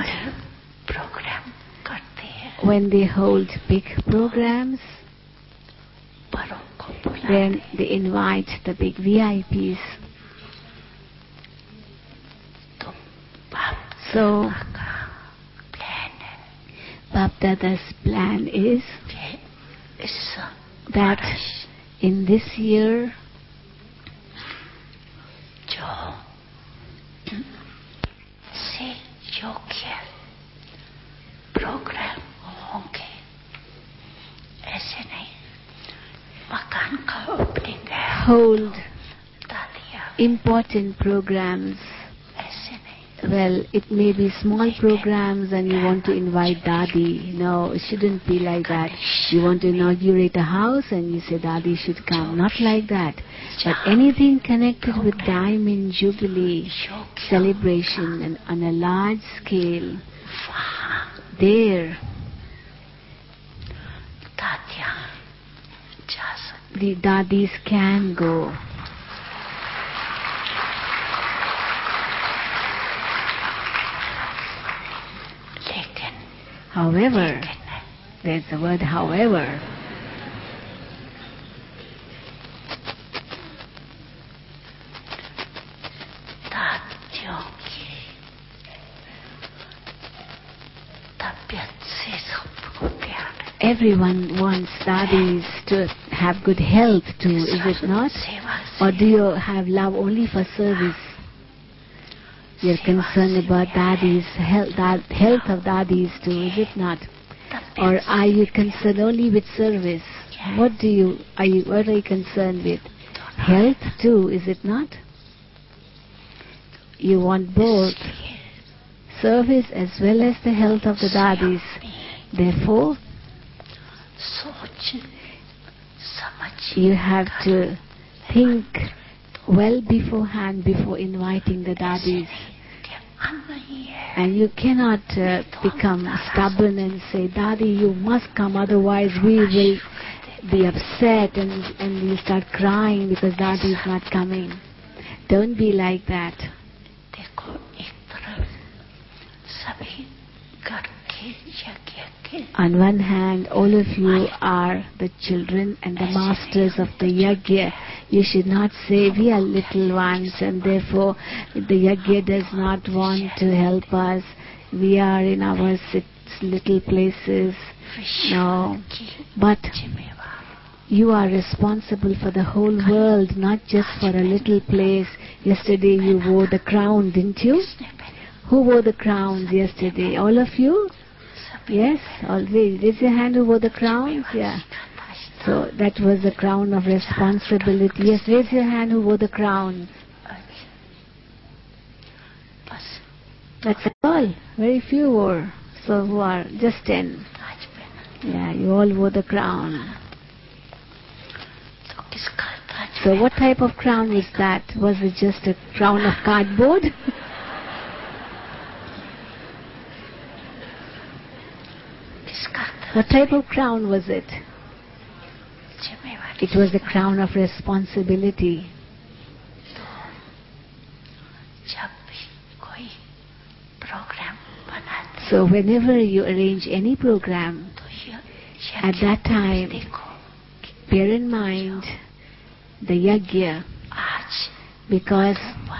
when they hold big programs, then they invite the big V I Ps. So, Bap Dada's plan is that in this year, hold important programs. Well, it may be small programs and you want to invite Dadi. No, it shouldn't be like that. You want to inaugurate a house and you say Dadi should come. Not like that. But anything connected with Diamond Jubilee celebration and on a large scale, there the Dadis can go. However, there's the word however. Everyone wants Dadis to have good health too, is it not? Or do you have love only for service? You're concerned about Dadis, health, dad, health of Dadis too, is it not? Or are you concerned only with service? What do you, are you, what are you concerned with? Health too, is it not? You want both, service as well as the health of the Dadis. Therefore, you have to think well beforehand before inviting the Dadis. And you cannot uh, become stubborn and say, Dadi, you must come, otherwise we will be upset and, and you start crying because Dadi is not coming. Don't be like that. On one hand, all of you are the children and the masters of the yajna. You should not say, we are little ones and therefore the yajna does not want to help us. We are in our little places. No. But you are responsible for the whole world, not just for a little place. Yesterday you wore the crown, didn't you? Who wore the crowns yesterday? All of you? Yes, always. Raise your hand who wore the crowns? Yeah. So that was the crown of responsibility. Yes, raise your hand who wore the crowns. That's all. Very few wore. So who are? Just ten. Yeah, you all wore the crown. So what type of crown was that? Was it just a crown of cardboard? What type of crown was it? It was the crown of responsibility. तो जब भी कोई programme बनाते So whenever you arrange any program, तो ये at that time, देखो bear in mind the yajna, आज because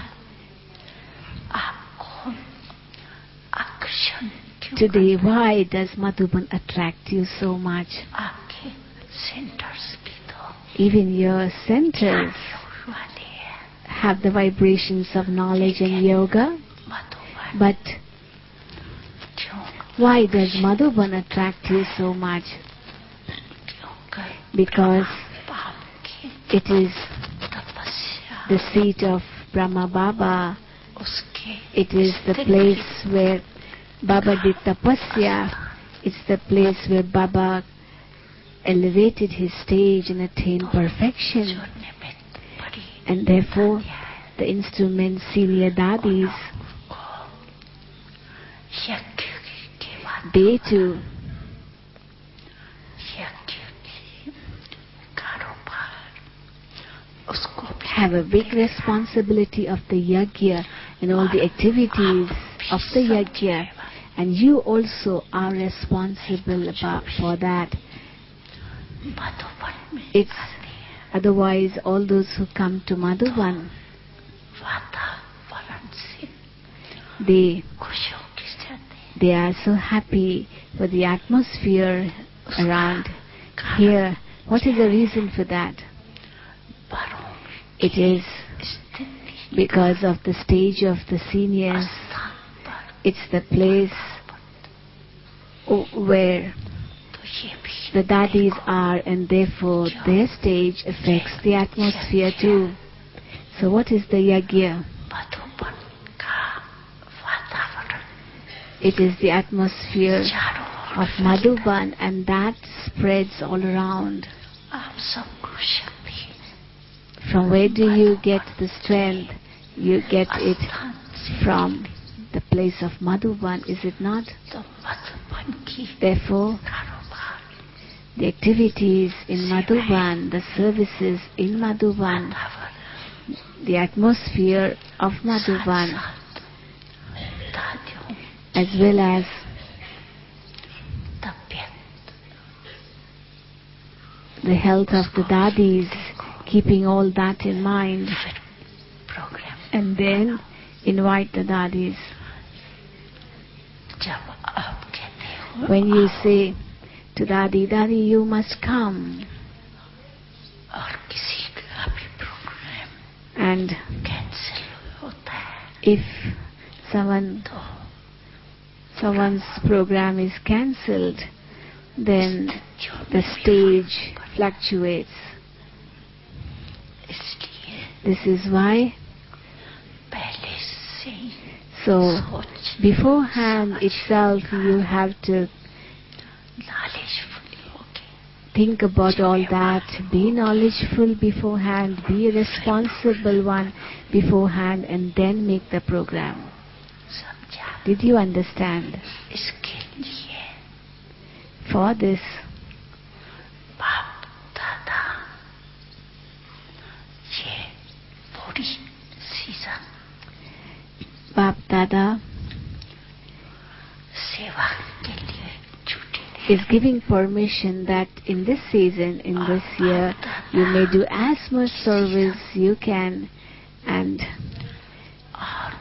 आपको आकर्षण क्यों today, why does Madhuban attract you so much? आपके सेंटर्स भी तो Even your centers योग वाले हैं have the vibrations of knowledge and yoga, Madhuban but क्यों why does Madhuban attract you so much? क्योंकि Because बाप की it is तपस्या the seat of Brahma Baba. उसके It is the place where Baba did tapasya. It's the place where Baba elevated his stage and attained perfection. जोड़ने में बड़ी And therefore, the instruments, senior dadis, को यज्ञ के बाद they too यज्ञ की कारोबार उसको भी have a big responsibility of the yajna and all the activities of the yajna, and you also are responsible about, for that. Madhuban में It's आते हैं otherwise all those who come to Madhuban, वातावरण से they खुश होकर जाते हैं they are so happy for the atmosphere around here. What is the reason for that? बड़ों It is स्थिति because of the stage of the seniors. स्थान पर It's the place o- where तो ये भी the dadis are, and therefore their stage affects the atmosphere too. So what is the yajna? Madhuban का वातावरण It is the atmosphere चारों of ore Madhuban, and that spreads all around. आप सबको शक्ति From where do you get the strength? You get it स्थान से from the place of Madhuban, is it not? तो मधुबन की Therefore, कारोबार the activities in Madhuban, the services in Madhuban, वातावरण the atmosphere of Madhuban, दादियों as well as तबियत the health of the dadis, keeping all that in mind, फिर programme and then invite the dadis. जब आप कहते हो When you say to Dadi, Dadi, you must come, और किसी का भी प्रोग्राम and कैंसिल होता है if someone तो someone's program is cancelled, then the stage fluctuates. इसलिए This is why, पहले से ही so सोच beforehand itself you have to knowledgeफुल होके think about all that, be knowledgeful beforehand, be a responsible one beforehand, and then make the program. समझा Did you understand? इसके लिए For this, बाप दादा ये पूरी सीजन Bap Dada सेवा के लिए छुट्टी is giving permission that in this season, in this year, you may do as much service you can, and और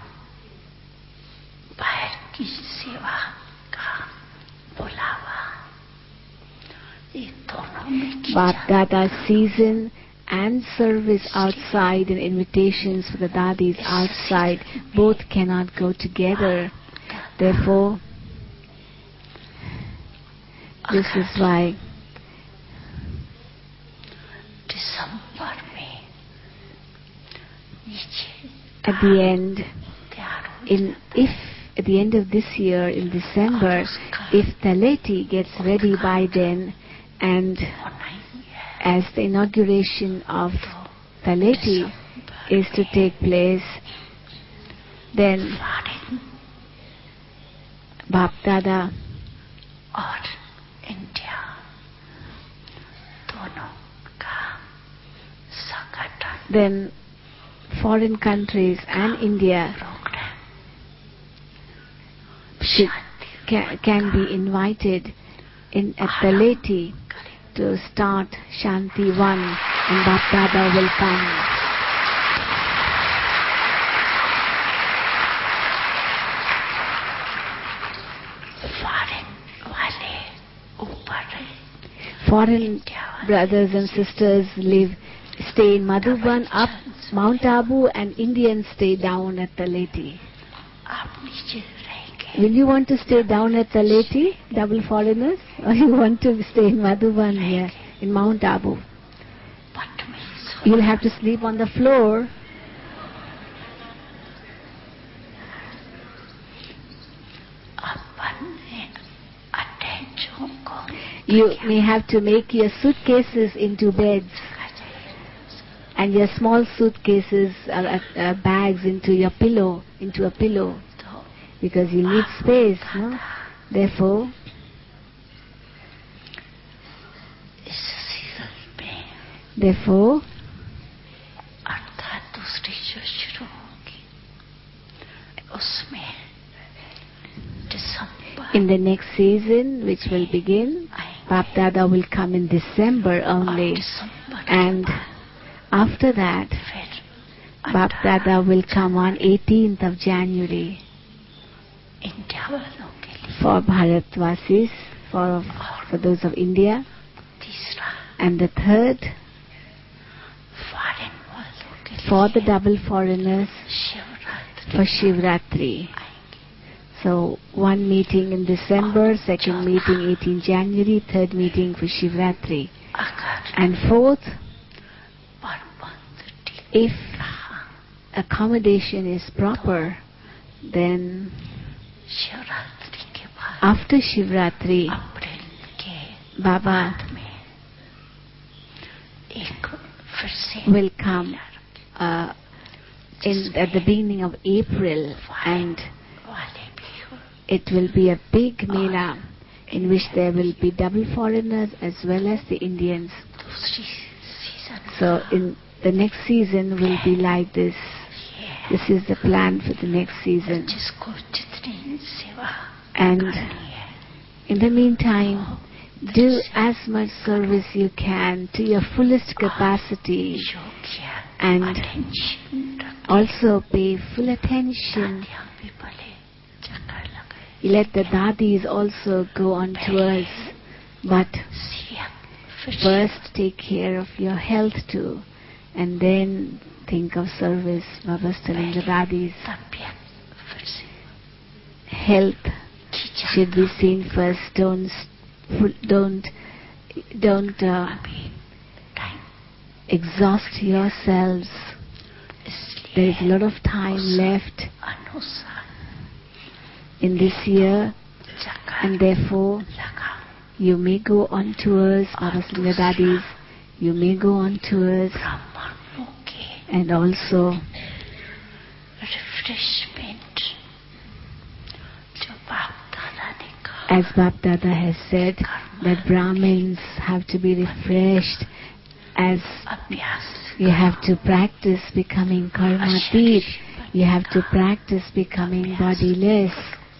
बाहर की सेवा का बुलावा ये दोनों में की Bap जाती Dada's season and service outside and invitations for the dadis outside both cannot go together. Therefore, this is why दिसंबर में नीचे at the end, तैयार हो in if at the end of this year in December, if Taleti gets ready by then, and होना ही है as the inauguration of Taleti is to take place, then foreign Bap Dada और India दोनों का then foreign countries and India program should, Shanti ca- can be invited in at Taleti to start Shanti one, and Bap Dada will come. foreign wale upar Foreign brothers and sisters live, stay in Madhuban, up Mount Abu, and Indians stay down at Taleti. aap niche rahenge. Will you want to stay down at Taleti, double foreigners, or you want to stay in Madhuban here, in Mount Abu? But me so You'll have to sleep on the floor. अपन ने attention ko You may have to make your suitcases into beds, and your small suitcases or uh, uh, bags into your pillow, into a pillow, to because you need space, no? Therefore, इस season में therefore, अर्थात दूसरी जो शुरू होगी उसमें दिसंबर in the next season, which will begin, Bap Dada will come in December only, December and after that, फिर Bap Dada will come on eighteenth of January India वालों के लिए for Bharatvasis, for, for those of India, तीसरा and the third foreign वालों के लिए for the double foreigners Shivratri for Shivratri. आएंगे. So one meeting in December, second meeting eighteenth January, third meeting for Shivratri. अगर And fourth, प्रबंध ठीक if रहा accommodation is proper, then Shivratri के बाद after Shivratri, अप्रैल के Baba बाद में एक फिर से will come uh, in at the beginning of April, and वाले भी हो it will be a big Mela in which there will be double foreigners as well as the Indians. दूसरी season So in the next season will be like this. ये This is the plan for the next season. जिसको जितनी सेवा And करनी है in the meantime, do as much service you can to your fullest capacity, योग्य and attention रख also pay full attention. दादियाँ भी भले चक्कर लगाए Let the dadis also go on tours, but Siya फिर first take care of your health too, and then think of service. Baba's telling the dadis, तबियत फिर से health खींचा should be seen first. Don't, don't, don't uh, अभी time exhaust yourselves. There is a इसलिए lot of time left अनुसार in this year, चक्कर and therefore लगा you may go on tours. Baba's telling the dadis, you may go on tours, ब्राह्मणों के and also refreshment जो बाप दादा ने कहा as Bap Dada has said, that Brahmins have to be refreshed, as अभ्यास you have to practice becoming karmatit, you have to practice becoming bodiless.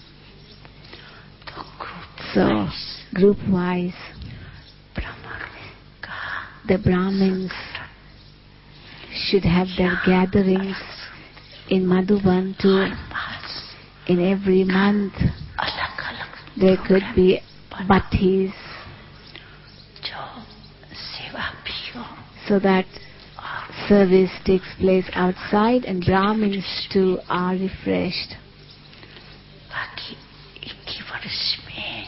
तो group So, group-wise, ब्राह्मणों का the Brahmins should have their gatherings in Madhuban too. Pass In every month, अलग अलग there could be bhattis, जो सेवा भी हो so that और service takes place outside and Brahmins too are refreshed. बाकी इक्कीस वर्ष में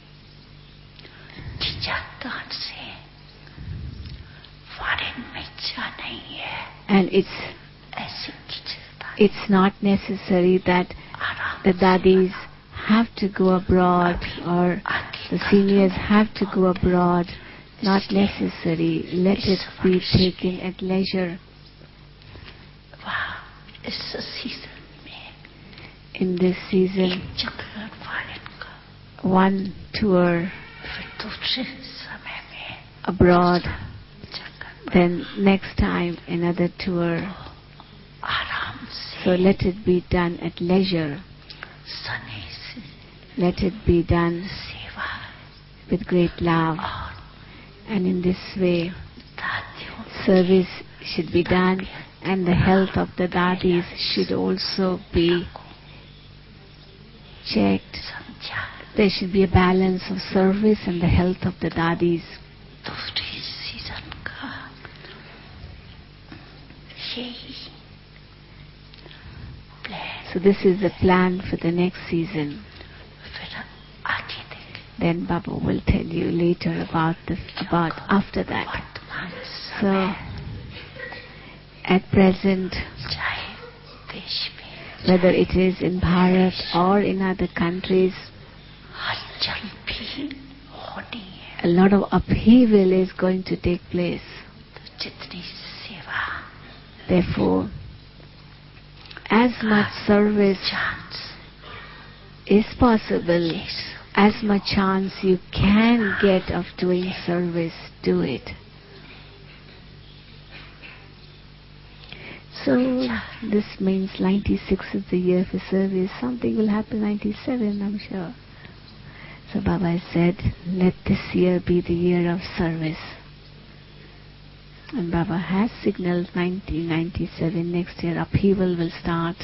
खिंचातान से फॉरेन में जा नहीं है And it's ऐसे खिंचता it's not necessary that आराम the dadis have to go abroad or the seniors have to go abroad. Not necessary. Let it be taken at leisure. वाह इस सीजन में In this season, एक चक्कर foreign का one tour फिर दूसरे समय में abroad, चक्कर then next time another tour. आराम से So let it be done at leisure. सने से Let it be done सेवा with great love. और And in this way, दादियों service should be done, and the health of the dadis should also be checked. समझा There should be a balance of service and the health of the dadis. दूसरे season का यही plan So this is the plan for the next season. फिर आगे देख Then Baba will tell you later about the about after that. वर्तमान So समय at present, चाहे देश में whether it is in Bharat or in other countries, हलचल भी होनी है a lot of upheaval is going to take place. तो जितनी सेवा Therefore, as much service chance is possible, Yes. as much chance you can get of doing service, do it. So this means ninety-six is the year for service. Something will happen ninety-seven, I'm sure. So Baba said, let this year be the year of service. And Baba has signaled nineteen ninety-seven, next year upheaval will start.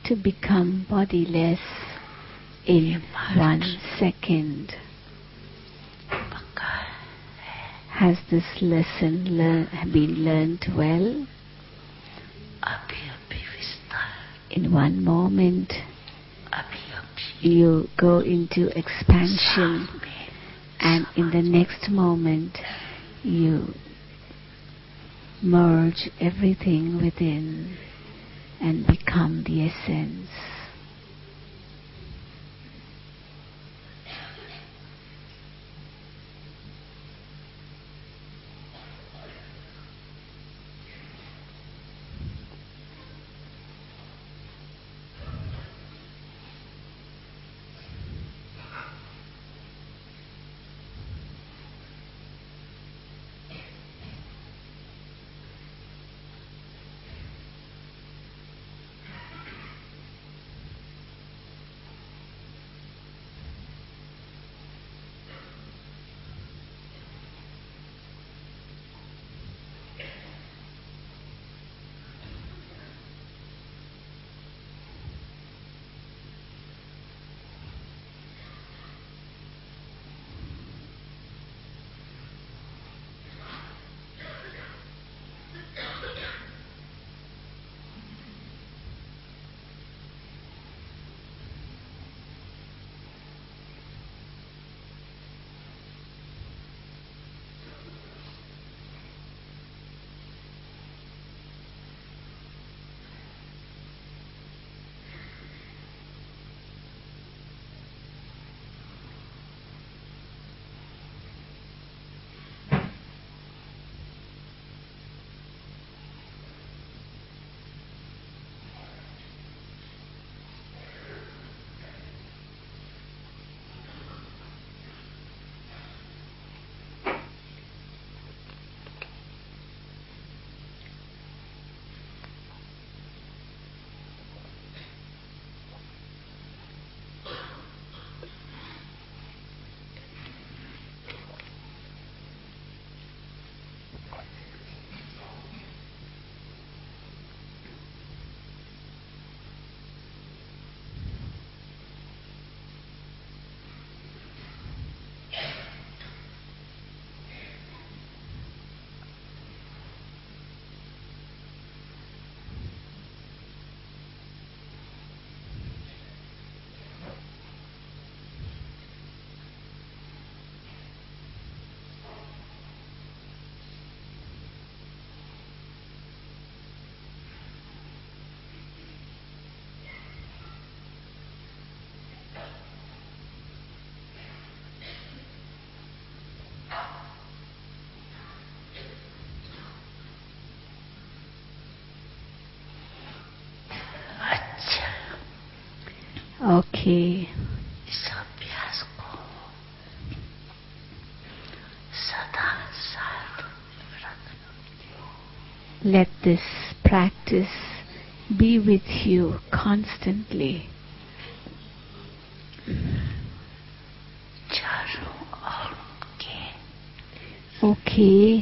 to become bodiless in one second. Has this lesson lear- been learned well? In one moment, you go into expansion, and in the next moment, you merge everything within and become the essence. Okay. Let this practice be with you constantly. Okay.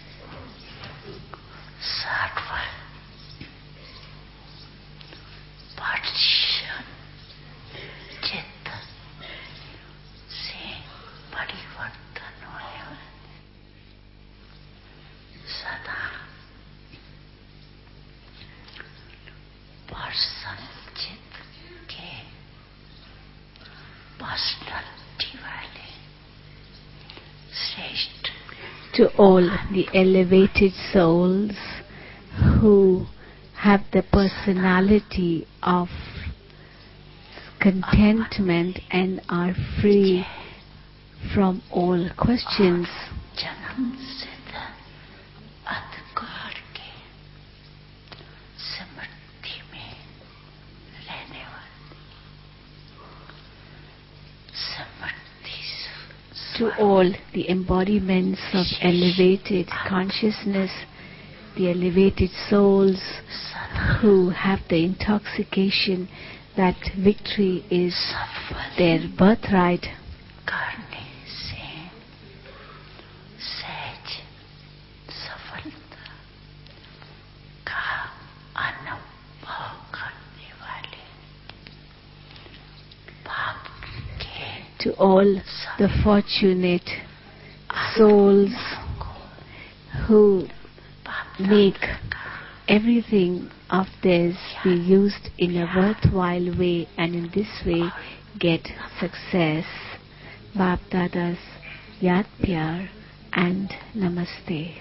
To all the elevated souls who have the personality of contentment and are free from all questions. To all the embodiments of elevated consciousness, the elevated souls who have the intoxication that victory is their birthright. to all the fortunate souls who make everything of theirs be used in a worthwhile way and in this way get success. Baap Dada's Yaad Pyar and Namaste.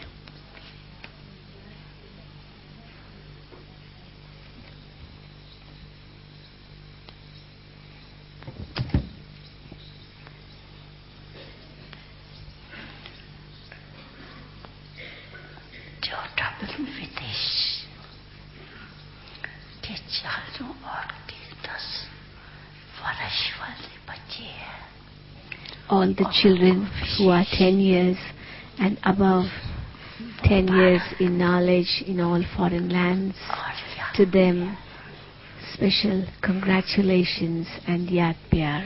All the children who are ten years and above, ten years in knowledge in all foreign lands, to them special congratulations and Yaad Pyar.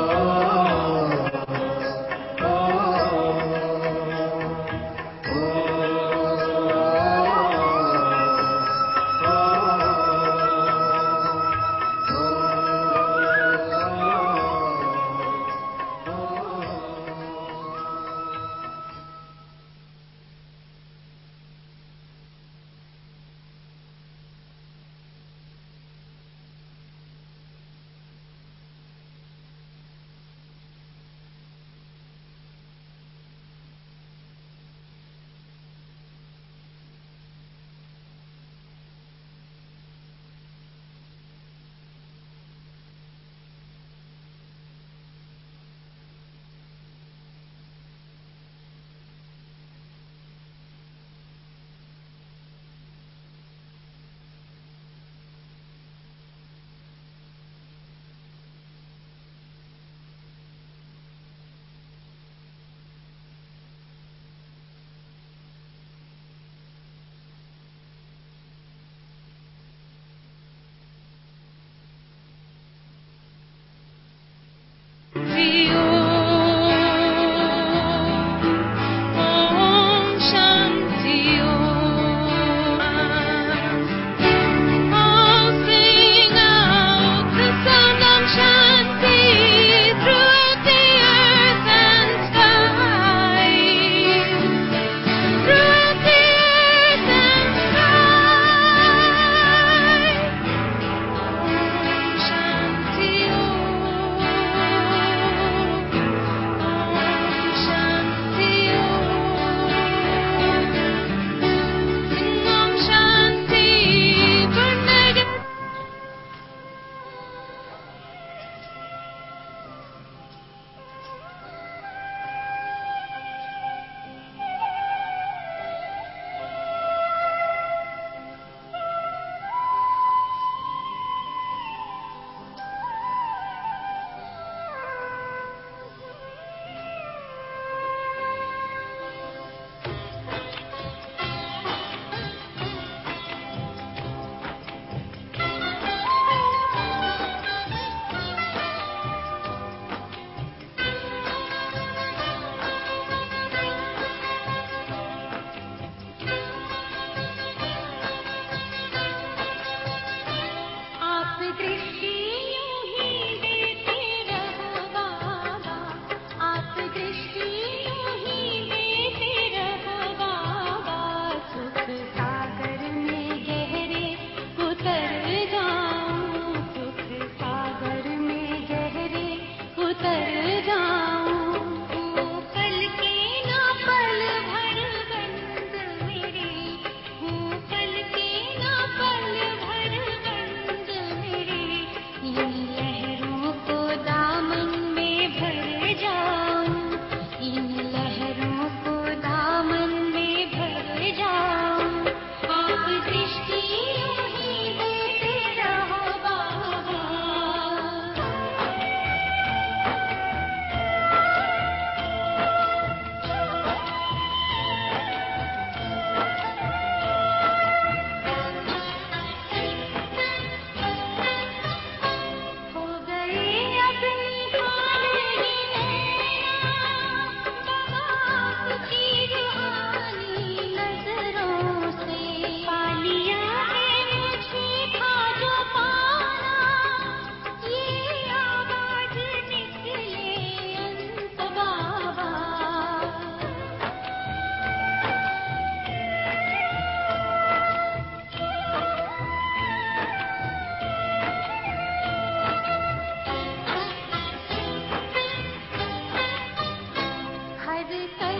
Oh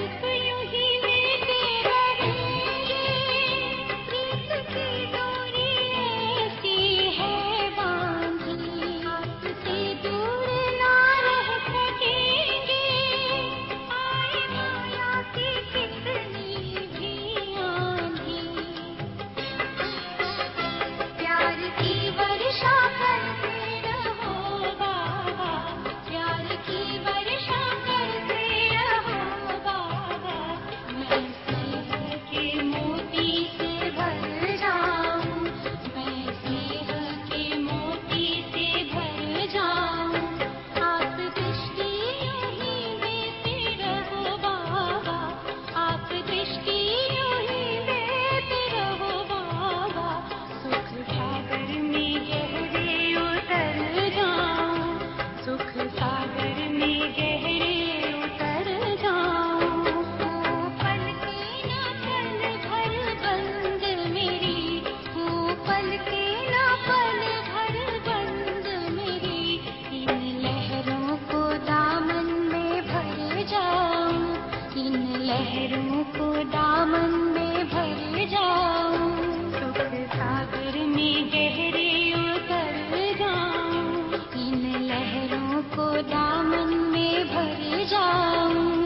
लहरों को दामन में भर जाऊं, सुख सागर में गहरे उतर जाऊं, इन लहरों को दामन में भर जाऊं।